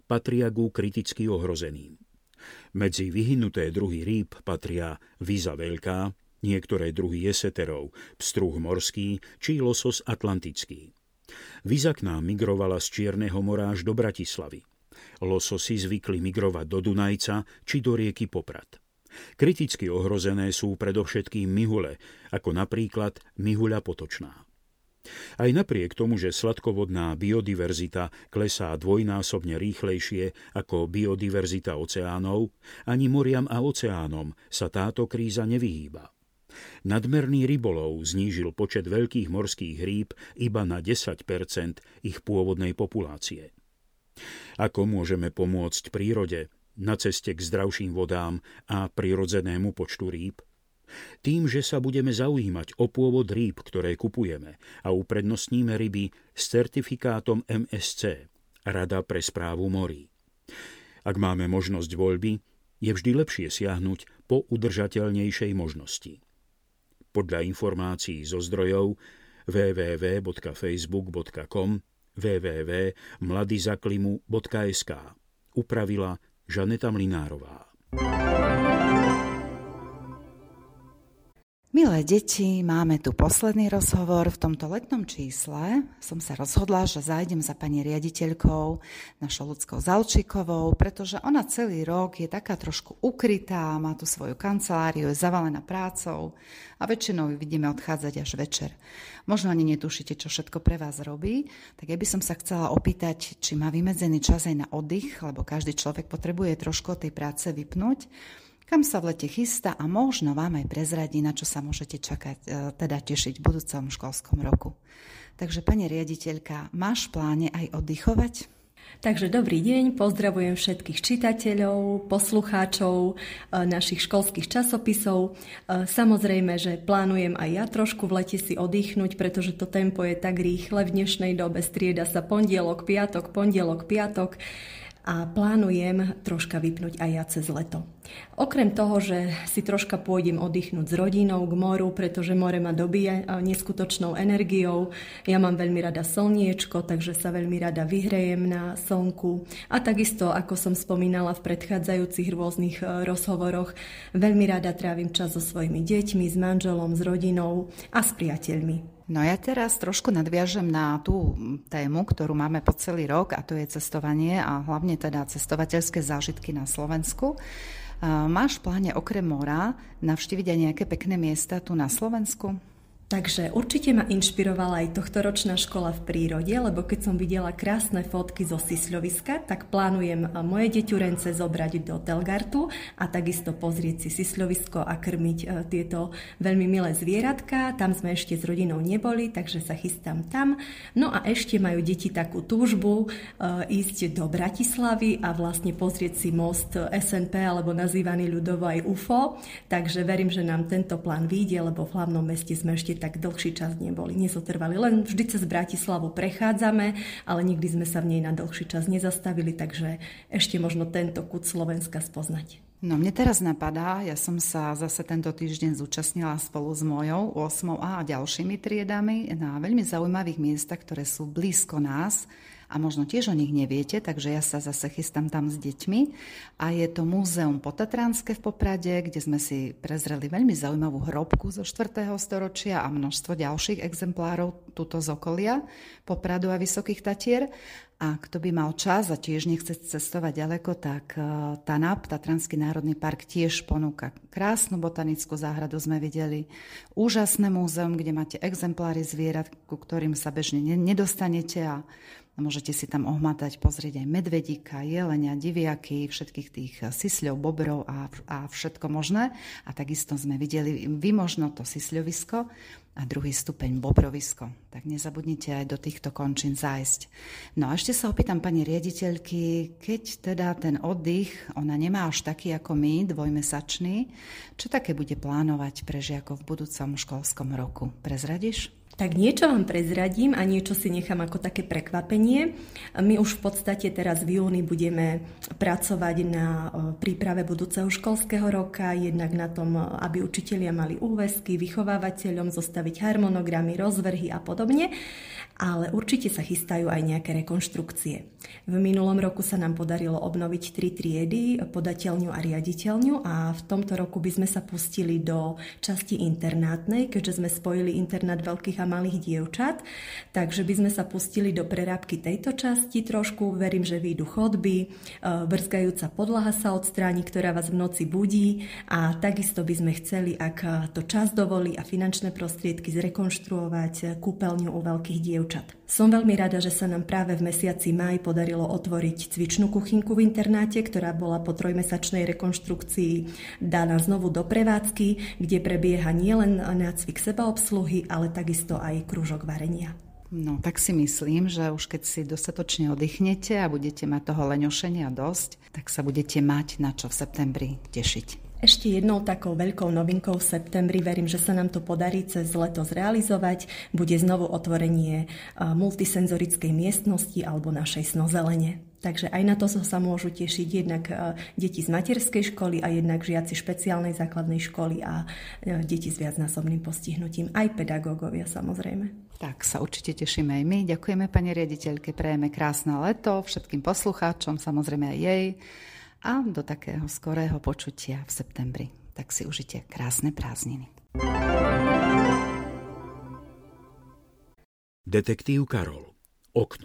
patria ku kriticky ohrozeným. Medzi vyhynuté druhy rýb patria viza veľká, niektoré druhy jeseterov, pstruh morský či losos atlantický. Viza k nám migrovala z Čierneho mora až do Bratislavy. Lososy zvykli migrovať do Dunajca či do rieky Poprad. Kriticky ohrozené sú predovšetkým mihule, ako napríklad mihuľa potočná. Aj napriek tomu, že sladkovodná biodiverzita klesá dvojnásobne rýchlejšie ako biodiverzita oceánov, ani moriam a oceánom sa táto kríza nevyhýba. Nadmerný rybolov znížil počet veľkých morských rýb iba na desať percent ich pôvodnej populácie. Ako môžeme pomôcť prírode na ceste k zdravším vodám a prirodzenému počtu rýb? Tým, že sa budeme zaujímať o pôvod rýb, ktoré kupujeme, a uprednostníme ryby s certifikátom em es cé, Rada pre správu morí. Ak máme možnosť voľby, je vždy lepšie siahnuť po udržateľnejšej možnosti. Podľa informácií zo zdrojov w w w bodka facebook bodka com, w w w bodka mladizaklimu bodka es ká upravila Žaneta Mlynárová. Milé deti, máme tu posledný rozhovor. V tomto letnom čísle som sa rozhodla, že zájdem za pani riaditeľkou, našou Ľudskou Zalčíkovou, pretože ona celý rok je taká trošku ukrytá, má tu svoju kanceláriu, je zavalená prácou a väčšinou ju vidíme odchádzať až večer. Možno ani netušíte, čo všetko pre vás robí, tak ja by som sa chcela opýtať, či má vymedzený čas aj na oddych, lebo každý človek potrebuje trošku od tej práce vypnúť. Kam sa v lete chystá a možno vám aj prezradí, na čo sa môžete čakať, teda tešiť v budúcom školskom roku. Takže, pani riaditeľka, máš v pláne aj oddychovať? Takže dobrý deň, pozdravujem všetkých čitateľov, poslucháčov našich školských časopisov. Samozrejme, že plánujem aj ja trošku v lete si oddychnúť, pretože to tempo je tak rýchle v dnešnej dobe, strieda sa pondelok, piatok, pondelok, piatok. A plánujem troška vypnúť aj ja cez leto. Okrem toho, že si troška pôjdem oddychnúť s rodinou k moru, pretože more ma dobíja neskutočnou energiou. Ja mám veľmi rada slniečko, takže sa veľmi rada vyhrejem na slnku. A takisto, ako som spomínala v predchádzajúcich rôznych rozhovoroch, veľmi rada trávim čas so svojimi deťmi, s manželom, s rodinou a s priateľmi. No ja teraz trošku nadviažem na tú tému, ktorú máme po celý rok, a to je cestovanie a hlavne teda cestovateľské zážitky na Slovensku. Máš v pláne okrem mora navštíviť aj nejaké pekné miesta tu na Slovensku? Takže určite ma inšpirovala aj tohtoročná škola v prírode, lebo keď som videla krásne fotky zo Sisľoviska, tak plánujem moje deťurence zobrať do Telgartu a takisto pozrieť si Sisľovisko a krmiť tieto veľmi milé zvieratka. Tam sme ešte s rodinou neboli, takže sa chystám tam. No a ešte majú deti takú túžbu ísť do Bratislavy a vlastne pozrieť si most es en pé, alebo nazývaný ľudovo aj ú ef ó. Takže verím, že nám tento plán vyjde, lebo v hlavnom meste sme ešte tak dlhší čas neboli, nezotrvali. Len vždy cez Bratislavu prechádzame, ale nikdy sme sa v nej na dlhší čas nezastavili, takže ešte možno tento kút Slovenska spoznať. No mne teraz napadá, ja som sa zase tento týždeň zúčastnila spolu s mojou ôsmou A a ďalšími triedami na veľmi zaujímavých miestach, ktoré sú blízko nás a možno tiež o nich neviete, takže ja sa zase chystám tam s deťmi. A je to múzeum Potatranské v Poprade, kde sme si prezreli veľmi zaujímavú hrobku zo štvrtého storočia a množstvo ďalších exemplárov tuto z okolia Popradu a Vysokých Tatier. A kto by mal čas a tiež nechce cestovať ďaleko, tak TANAP, Tatranský národný park, tiež ponúka krásnu botanickú záhradu, sme videli. Úžasné múzeum, kde máte exempláry zvierat, ku ktorým sa bežne nedostanete a môžete si tam ohmatať, pozrieť aj medvedíka, jelenia, diviaky, všetkých tých sisľov, bobrov a, a všetko možné. A takisto sme videli vymožno to sisľovisko a druhý stupeň bobrovisko. Tak nezabudnite aj do týchto končín zájsť. No a ešte sa opýtam pani riaditeľky, keď teda ten oddych, ona nemá až taký ako my, dvojmesačný, čo také bude plánovať pre žiakov v budúcom školskom roku? Prezradíš? Tak niečo vám prezradím a niečo si nechám ako také prekvapenie. My už v podstate teraz v júni budeme pracovať na príprave budúceho školského roka, jednak na tom, aby učitelia mali úväzky, vychovávateľom zostaviť harmonogramy, rozvrhy a podobne, ale určite sa chystajú aj nejaké rekonštrukcie. V minulom roku sa nám podarilo obnoviť tri triedy, podateľňu a riaditeľňu, a v tomto roku by sme sa pustili do časti internátnej, keďže sme spojili internát veľkých a malých dievčat, takže by sme sa pustili do prerábky tejto časti trošku. Verím, že výjdu chodby, brzgajúca podlaha sa odstráni, ktorá vás v noci budí, a takisto by sme chceli, ak to čas dovolí a finančné prostriedky, zrekonštruovať kúpeľňu u veľkých dievčat. Som veľmi rada, že sa nám práve v mesiaci máj podarilo otvoriť cvičnú kuchynku v internáte, ktorá bola po trojmesačnej rekonštrukcii daná znovu do prevádzky, kde prebieha nielen nácvik sebaobsluhy, ale takisto aj krúžok varenia. No, tak si myslím, že už keď si dostatočne oddychnete a budete mať toho leňošenia dosť, tak sa budete mať na čo v septembri tešiť. Ešte jednou takou veľkou novinkou v septembri, verím, že sa nám to podarí cez leto zrealizovať, bude znovu otvorenie multisenzorickej miestnosti alebo našej snozelene. Takže aj na to sa môžu tešiť jednak deti z materskej školy a jednak žiaci špeciálnej základnej školy a deti s viacnásobným postihnutím, aj pedagógovia samozrejme. Tak sa určite tešíme aj my. Ďakujeme pani riaditeľke, prejeme krásne leto všetkým poslucháčom, samozrejme aj jej, a do takého skorého počutia v septembri. Tak si užite krásne prázdniny. Detektív Karol. Okno.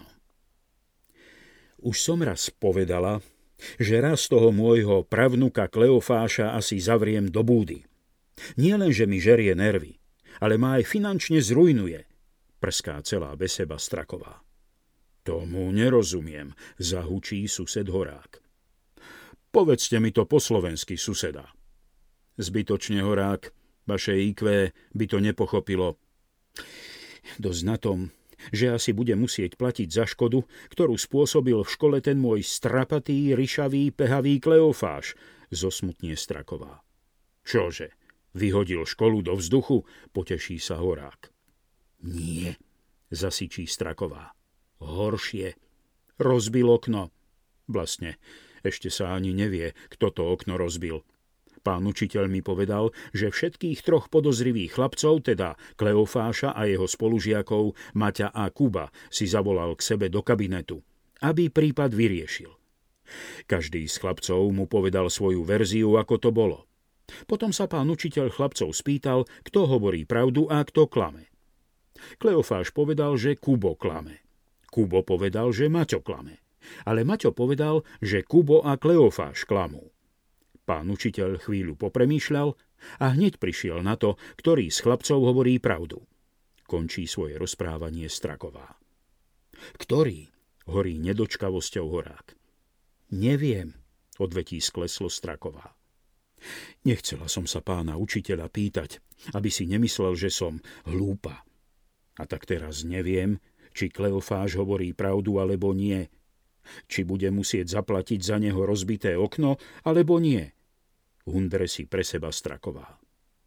Už som raz povedala, že raz toho môjho pravnuka Kleofáša asi zavriem do búdy. Nie len, že mi žerie nervy, ale ma aj finančne zrujnuje, prská celá bez seba Straková. Tomu nerozumiem, zahučí sused Horák. Povedzte mi to po slovensky, suseda. Zbytočne, Horák, vaše í kvé by to nepochopilo. Dosť na tom, že asi bude musieť platiť za škodu, ktorú spôsobil v škole ten môj strapatý, ryšavý, pehavý Kleofáš, zosmutnie Straková. Čože, vyhodil školu do vzduchu, poteší sa Horák. Nie, zasičí Straková. Horšie. Rozbil okno. Vlastne, ešte sa ani nevie, kto to okno rozbil. Pán učiteľ mi povedal, že všetkých troch podozrivých chlapcov, teda Kleofáša a jeho spolužiakov Maťa a Kuba, si zavolal k sebe do kabinetu, aby prípad vyriešil. Každý z chlapcov mu povedal svoju verziu, ako to bolo. Potom sa pán učiteľ chlapcov spýtal, kto hovorí pravdu a kto klame. Kleofáš povedal, že Kubo klame. Kubo povedal, že Maťo klame. Ale Maťo povedal, že Kubo a Kleofáš klamú. Pán učiteľ chvíľu popremýšľal a hneď prišiel na to, ktorý z chlapcov hovorí pravdu. Končí svoje rozprávanie Straková. Ktorý? Horí nedočkavosťou Horák. Neviem, odvetí skleslo Straková. Nechcela som sa pána učiteľa pýtať, aby si nemyslel, že som hlúpa. A tak teraz neviem, či Kleofáš hovorí pravdu alebo nie. Či bude musieť zaplatiť za neho rozbité okno, alebo nie. Hundre si pre seba Straková.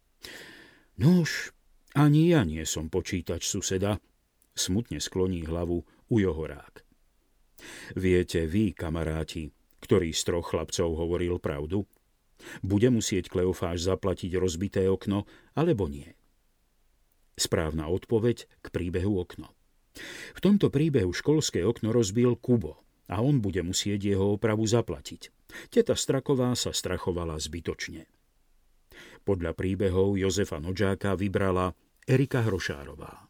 Nož, ani ja nie som počítač, suseda, smutne skloní hlavu Ujo Horák. Viete vy, kamaráti, ktorý z troch chlapcov hovoril pravdu? Bude musieť Kleofáš zaplatiť rozbité okno, alebo nie? Správna odpoveď k príbehu okno. V tomto príbehu školské okno rozbil Kubo a on bude musieť jeho opravu zaplatiť. Teta Straková sa strachovala zbytočne. Podľa príbehov Jozefa Nodžáka vybrala Erika Hrošárová.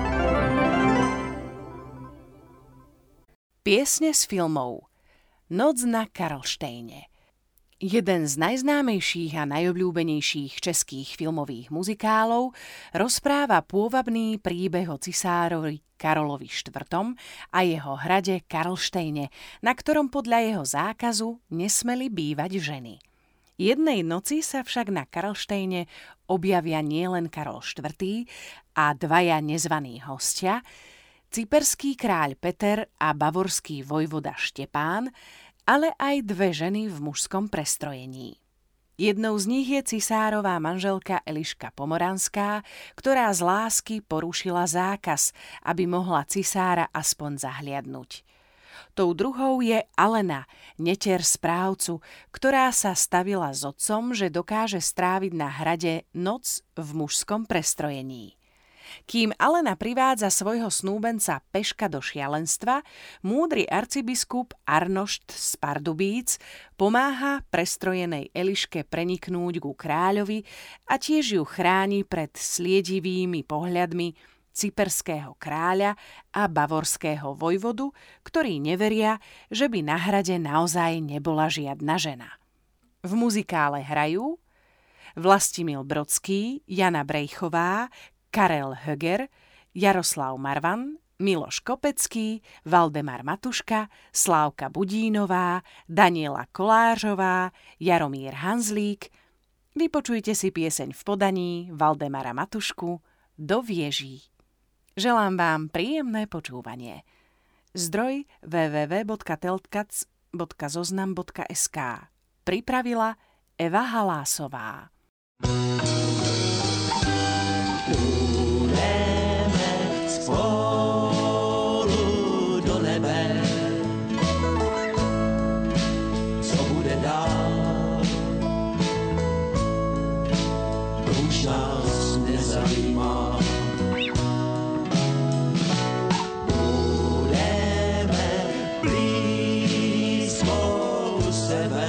Piesne z filmov. Noc na Karlštejne. Jeden z najznámejších a najobľúbenejších českých filmových muzikálov rozpráva pôvabný príbeh o cisárovi Karolovi štvrtom a jeho hrade Karlštejne, na ktorom podľa jeho zákazu nesmeli bývať ženy. Jednej noci sa však na Karlštejne objavia nielen Karol štvrtý a dvaja nezvaní hostia, cyperský kráľ Peter a bavorský vojvoda Štepán, ale aj dve ženy v mužskom prestrojení. Jednou z nich je cisárová manželka Eliška Pomoranská, ktorá z lásky porušila zákaz, aby mohla cisára aspoň zahliadnuť. Tou druhou je Alena, netier správcu, ktorá sa stavila s otcom, že dokáže stráviť na hrade noc v mužskom prestrojení. Kým Alena privádza svojho snúbenca Peška do šialenstva, múdry arcibiskup Arnošt z Pardubíc pomáha prestrojenej Eliške preniknúť ku kráľovi a tiež ju chráni pred sliedivými pohľadmi cyperského kráľa a bavorského vojvodu, ktorí neveria, že by na hrade naozaj nebola žiadna žena. V muzikále hrajú Vlastimil Brodský, Jana Brejchová, Karel Höger, Jaroslav Marvan, Miloš Kopecký, Valdemar Matuška, Slávka Budínová, Daniela Kolářová, Jaromír Hanzlík. Vypočujte si pieseň v podaní Valdemara Matušku Do vieží. Želám vám príjemné počúvanie. Zdroj w w w bodka teltkac bodka zoznam bodka es ká. Pripravila Eva Halásová. Spolu do nebe, co bude dál, to už nás nezajímá. Budeme blízko u sebe,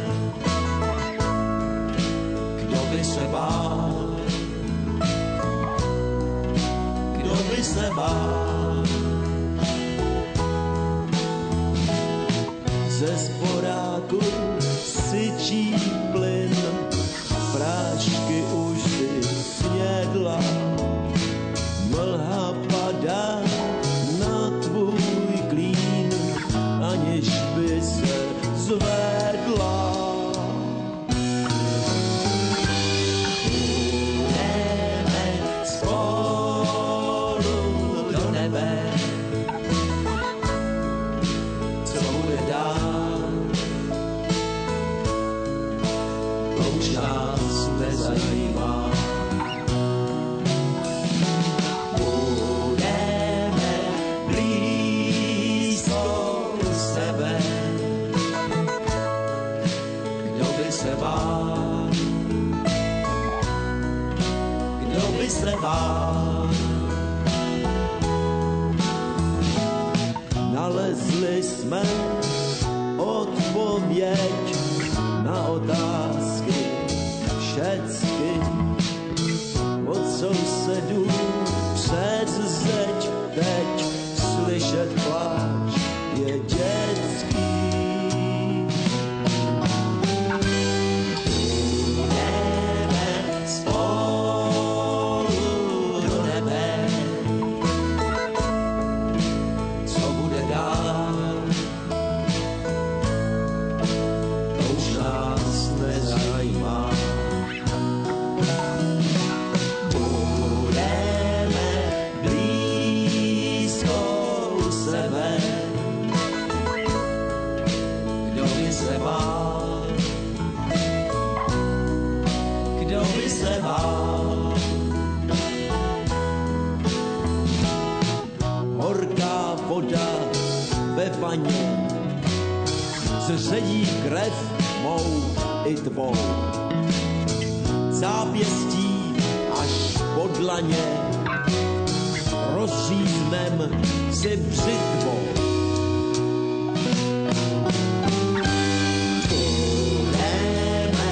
kdo by se bál, kdo by se bál. Ze sporáku syčí plyn, prášky už si snědla, mlha padá na tvůj klín, aniž by se zvedla. Nalezli jsme odpověď na otázky všecky od sousedů před zeď. Teď slyšet pláč je dětský. Zředí krev mou i tvou, zápěstí až po dlaně, rozříznem si břitvou. Půjdeme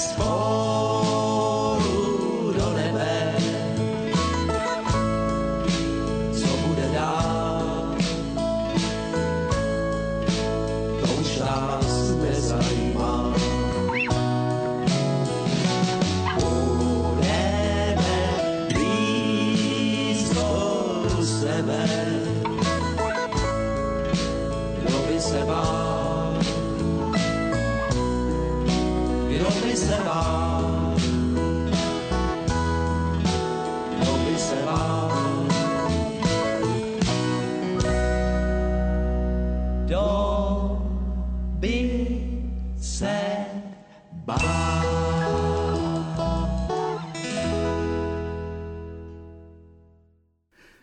spolu do nebe, co bude dál, to už nás nezajímá. Budeme blízko u sebe,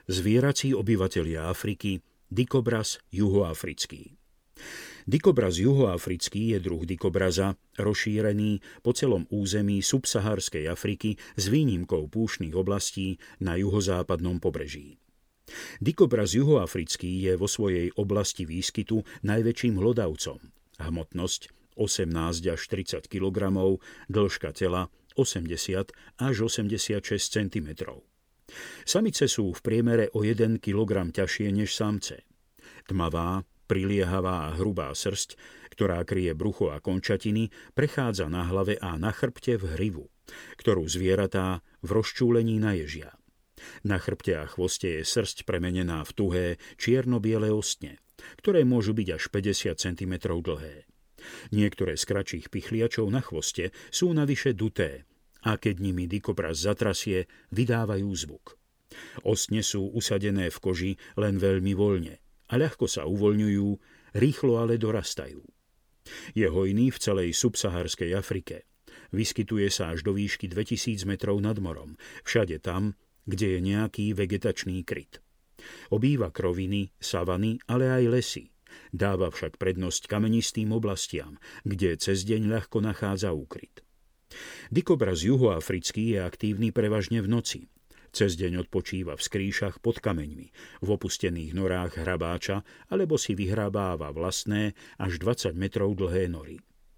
Zvierací obyvatelia Afriky, dikobraz juhoafrický. Dikobraz juhoafrický je druh dikobraza rozšírený po celom území subsaharskej Afriky s výnimkou púštnych oblastí na juhozápadnom pobreží. Dikobraz juhoafrický je vo svojej oblasti výskytu najväčším hlodavcom. Hmotnosť osemnásť až tridsať kilogramov, dĺžka tela osemdesiat až osemdesiatšesť centimetrov. Samice sú v priemere o jeden kilogram ťažšie než samce. Tmavá, priliehavá a hrubá srsť, ktorá kryje brucho a končatiny, prechádza na hlave a na chrbte v hrivu, ktorú zvieratá v rozčúlení naježia. Na chrbte a chvoste je srsť premenená v tuhé, čierno-biele ostne, ktoré môžu byť až päťdesiat centimetrov dlhé. Niektoré z kratších pichliačov na chvoste sú navyše duté a keď nimi dikobraz zatrasie, vydávajú zvuk. Ostne sú usadené v koži len veľmi voľne a ľahko sa uvoľňujú, rýchlo ale dorastajú. Je hojný v celej subsaharskej Afrike. Vyskytuje sa až do výšky dvetisíc metrov nad morom, všade tam, kde je nejaký vegetačný kryt. Obýva kroviny, savany, ale aj lesy. Dáva však prednosť kamenistým oblastiam, kde cez deň ľahko nachádza úkryt. Dikobraz juhoafrický je aktívny prevažne v noci. Cez deň odpočíva v skrýšach pod kameňmi, v opustených norách hrabáča alebo si vyhrabáva vlastné až dvadsať metrov dlhé nory.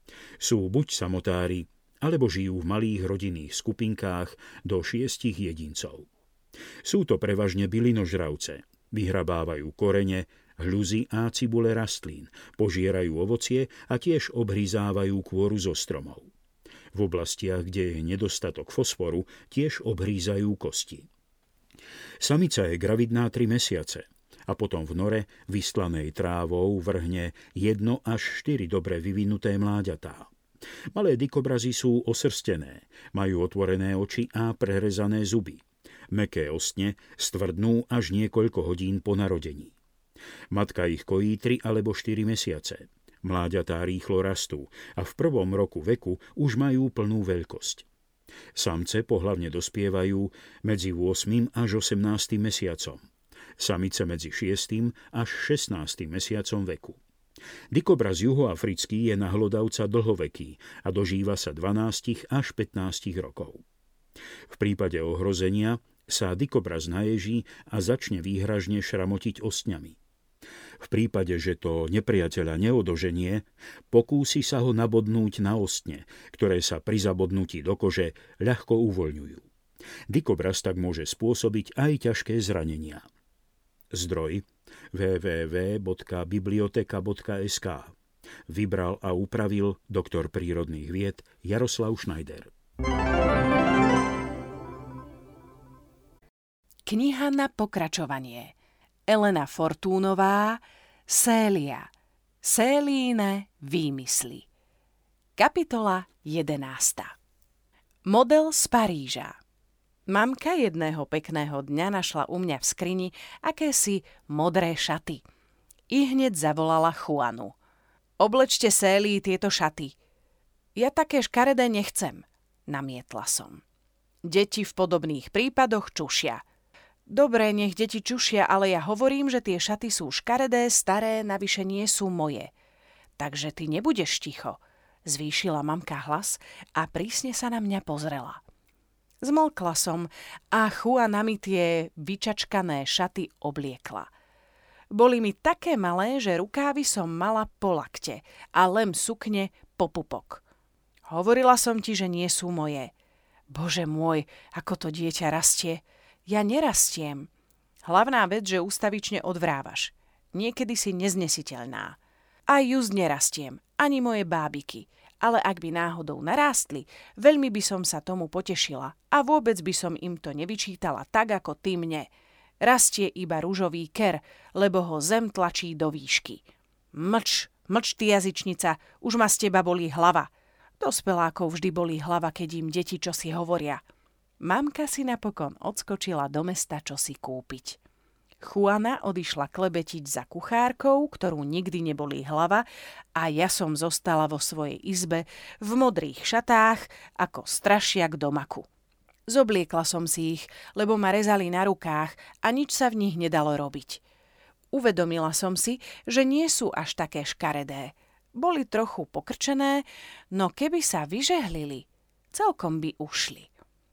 Sú buď samotári, alebo žijú v malých rodinných skupinkách do šiestich jedincov. Sú to prevažne bylinožravce, vyhrabávajú korene, hľuzy a cibule rastlín, požierajú ovocie a tiež obhryzávajú kôru zo stromov. V oblastiach, kde je nedostatok fosforu, tiež obhrízajú kosti. Samica je gravidná tri mesiace a potom v nore, vystlanej trávou, vrhne jedno až štyri dobre vyvinuté mláďatá. Malé dikobrazy sú osrstené, majú otvorené oči a prerezané zuby. Mäkké ostne stvrdnú až niekoľko hodín po narodení. Matka ich kojí tri alebo štyri mesiace. Mláďatá rýchlo rastú a v prvom roku veku už majú plnú veľkosť. Samce pohlavne dospievajú medzi ôsmym až osemnástym mesiacom. Samice medzi šiestym až šestnástym mesiacom veku. Dikobraz juhoafrický je na hlodavca dlhoveký a dožíva sa dvanásť až pätnásť rokov. V prípade ohrozenia sa dikobraz naježí a začne výhražne šramotiť ostňami. V prípade, že to nepriateľa neodoženie, pokúsi sa ho nabodnúť na ostne, ktoré sa pri zabodnutí do kože ľahko uvoľňujú. Dikobraz tak môže spôsobiť aj ťažké zranenia. Zdroj w w w bodka biblioteka bodka es ká. Vybral a upravil doktor prírodných vied Jaroslav Schneider. Kniha na pokračovanie. Elena Fortúnová, Célia. Célíne výmysly. Kapitola jedenásta. Model z Paríža. Mamka jedného pekného dňa našla u mňa v skrini akési modré šaty. I hneď zavolala Juanu. Oblečte Célii tieto šaty. Ja také škaredé nechcem, namietla som. Deti v podobných prípadoch čušia. Dobre, nech deti čušia, ale ja hovorím, že tie šaty sú škaredé, staré, navyše nie sú moje. Takže ty nebudeš ticho, zvýšila mamka hlas a prísne sa na mňa pozrela. Zmolkla som a Juana mi tie vyčačkané šaty obliekla. Boli mi také malé, že rukávy som mala po lakte a lem sukne po pupok. Hovorila som ti, že nie sú moje. Bože môj, ako to dieťa rastie. Ja nerastiem. Hlavná vec, že ústavične odvrávaš. Niekedy si neznesiteľná. Aj just nerastiem, ani moje bábiky. Ale ak by náhodou narástli, veľmi by som sa tomu potešila a vôbec by som im to nevyčítala tak, ako ty mne. Rastie iba ružový ker, lebo ho zem tlačí do výšky. Mlč, mlč ty jazyčnica, už ma z teba bolí hlava. Dospelákov vždy bolí hlava, keď im deti čosi hovoria. Mamka si napokon odskočila do mesta čosi kúpiť. Juana odišla klebetiť za kuchárkou, ktorú nikdy nebolí hlava, a ja som zostala vo svojej izbe v modrých šatách ako strašiak do maku. Zobliekla som si ich, lebo ma rezali na rukách a nič sa v nich nedalo robiť. Uvedomila som si, že nie sú až také škaredé. Boli trochu pokrčené, no keby sa vyžehlili, celkom by ušli.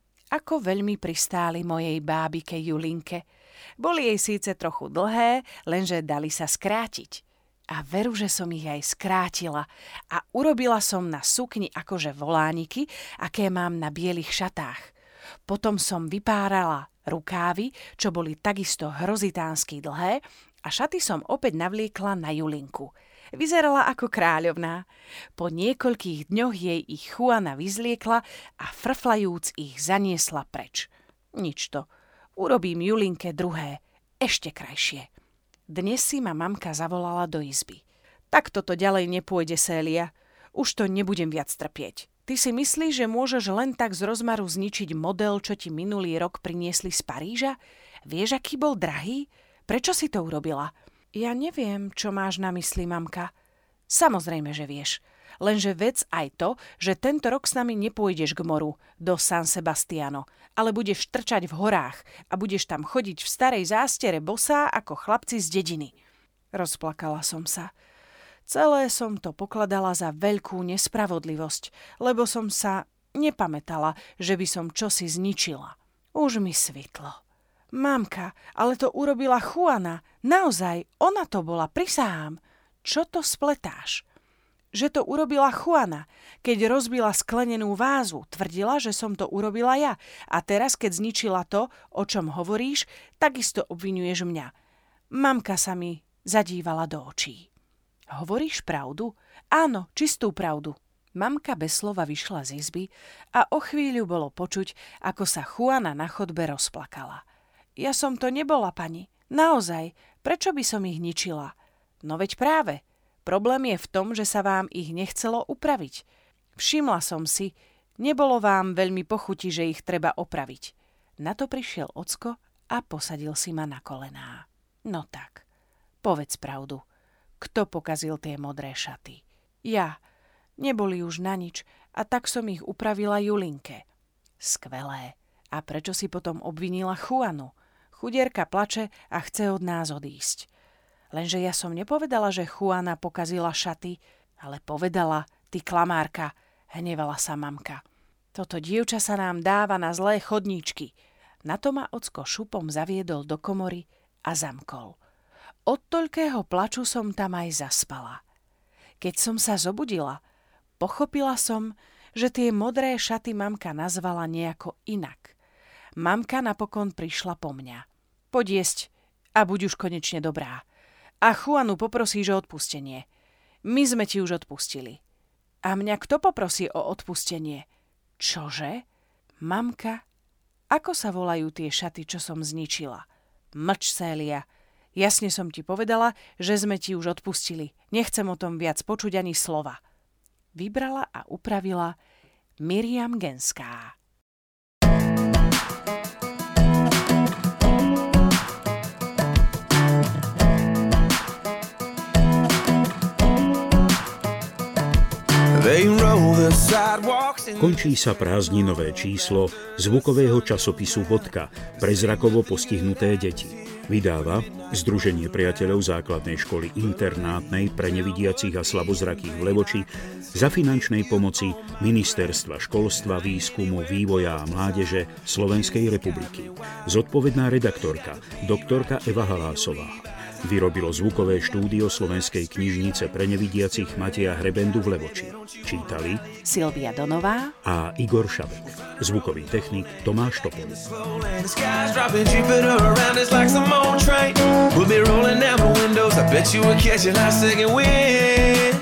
Ako veľmi pristáli mojej bábike Julinke. Boli jej síce trochu dlhé, lenže dali sa skrátiť. A veru, že som ich aj skrátila a urobila som na sukni akože volániky, aké mám na bielých šatách. Potom som vypárala rukávy, čo boli takisto hrozitánsky dlhé, a šaty som opäť navliekla na Julinku. Vyzerala ako kráľovná. Po niekoľkých dňoch jej ich Juana vyzliekla a frflajúc ich zaniesla preč. Nič to. Urobím Julinke druhé, ešte krajšie. Dnes si ma mamka zavolala do izby. Tak toto ďalej nepôjde, Célia. Už to nebudem viac trpieť. Ty si myslíš, že môžeš len tak z rozmaru zničiť model, čo ti minulý rok priniesli z Paríža? Vieš, aký bol drahý? Prečo si to urobila? Ja neviem, čo máš na mysli, mamka. Samozrejme, že vieš. Lenže vec aj to, že tento rok s nami nepôjdeš k moru, do San Sebastiano, ale budeš trčať v horách a budeš tam chodiť v starej zástere bosá ako chlapci z dediny. Rozplakala som sa. Celé som to pokladala za veľkú nespravodlivosť, lebo som sa nepamätala, že by som čosi zničila. Už mi svitlo. Mamka, ale to urobila Juana. Naozaj, ona to bola, prisahám. Čo to spletáš? Že to urobila Juana. Keď rozbila sklenenú vázu, tvrdila, že som to urobila ja. A teraz, keď zničila to, o čom hovoríš, takisto obvinuješ mňa. Mamka sa mi zadívala do očí. Hovoríš pravdu? Áno, čistú pravdu. Mamka bez slova vyšla z izby a o chvíľu bolo počuť, ako sa Juana na chodbe rozplakala. Ja som to nebola, pani. Naozaj, prečo by som ich ničila? No veď práve. Problém je v tom, že sa vám ich nechcelo upraviť. Všimla som si, nebolo vám veľmi pochuti, že ich treba opraviť. Na to prišiel ocko a posadil si ma na kolená. No tak, povedz pravdu. Kto pokazil tie modré šaty? Ja. Neboli už na nič a tak som ich upravila Julinke. Skvelé. A prečo si potom obvinila Juanu? Chudierka plače a chce od nás odísť. Lenže ja som nepovedala, že Juana pokazila šaty, ale povedala, ty klamárka, hnevala sa mamka. Toto dievča sa nám dáva na zlé chodníčky. Na to ma ocko šupom zaviedol do komory a zamkol. Od toľkého plaču som tam aj zaspala. Keď som sa zobudila, pochopila som, že tie modré šaty mamka nazvala nejako inak. Mamka napokon prišla po mňa. Poď jesť a buď už konečne dobrá. A Juanu poprosíš o odpustenie. My sme ti už odpustili. A mňa kto poprosí o odpustenie? Čože? Mamka? Ako sa volajú tie šaty, čo som zničila? Mlč, Célia. Jasne som ti povedala, že sme ti už odpustili. Nechcem o tom viac počuť ani slova. Vybrala a upravila Miriam Genská. Končí sa prázdninové číslo zvukového časopisu Bodka pre zrakovo postihnuté deti. Vydáva Združenie priateľov základnej školy internátnej pre nevidiacich a slabozrakých v Levoči za finančnej pomoci Ministerstva školstva, výskumu, vývoja a mládeže Slovenskej republiky. Zodpovedná redaktorka, doktorka Eva Halásová. Vyrobilo zvukové štúdio Slovenskej knižnice pre nevidiacich Mateja Hrebendu v Levoči. Čítali Silvia Donová a Igor Šabek. Zvukový technik Tomáš Topol. We'll be rolling down the windows. I bet you would catch a hot second wind.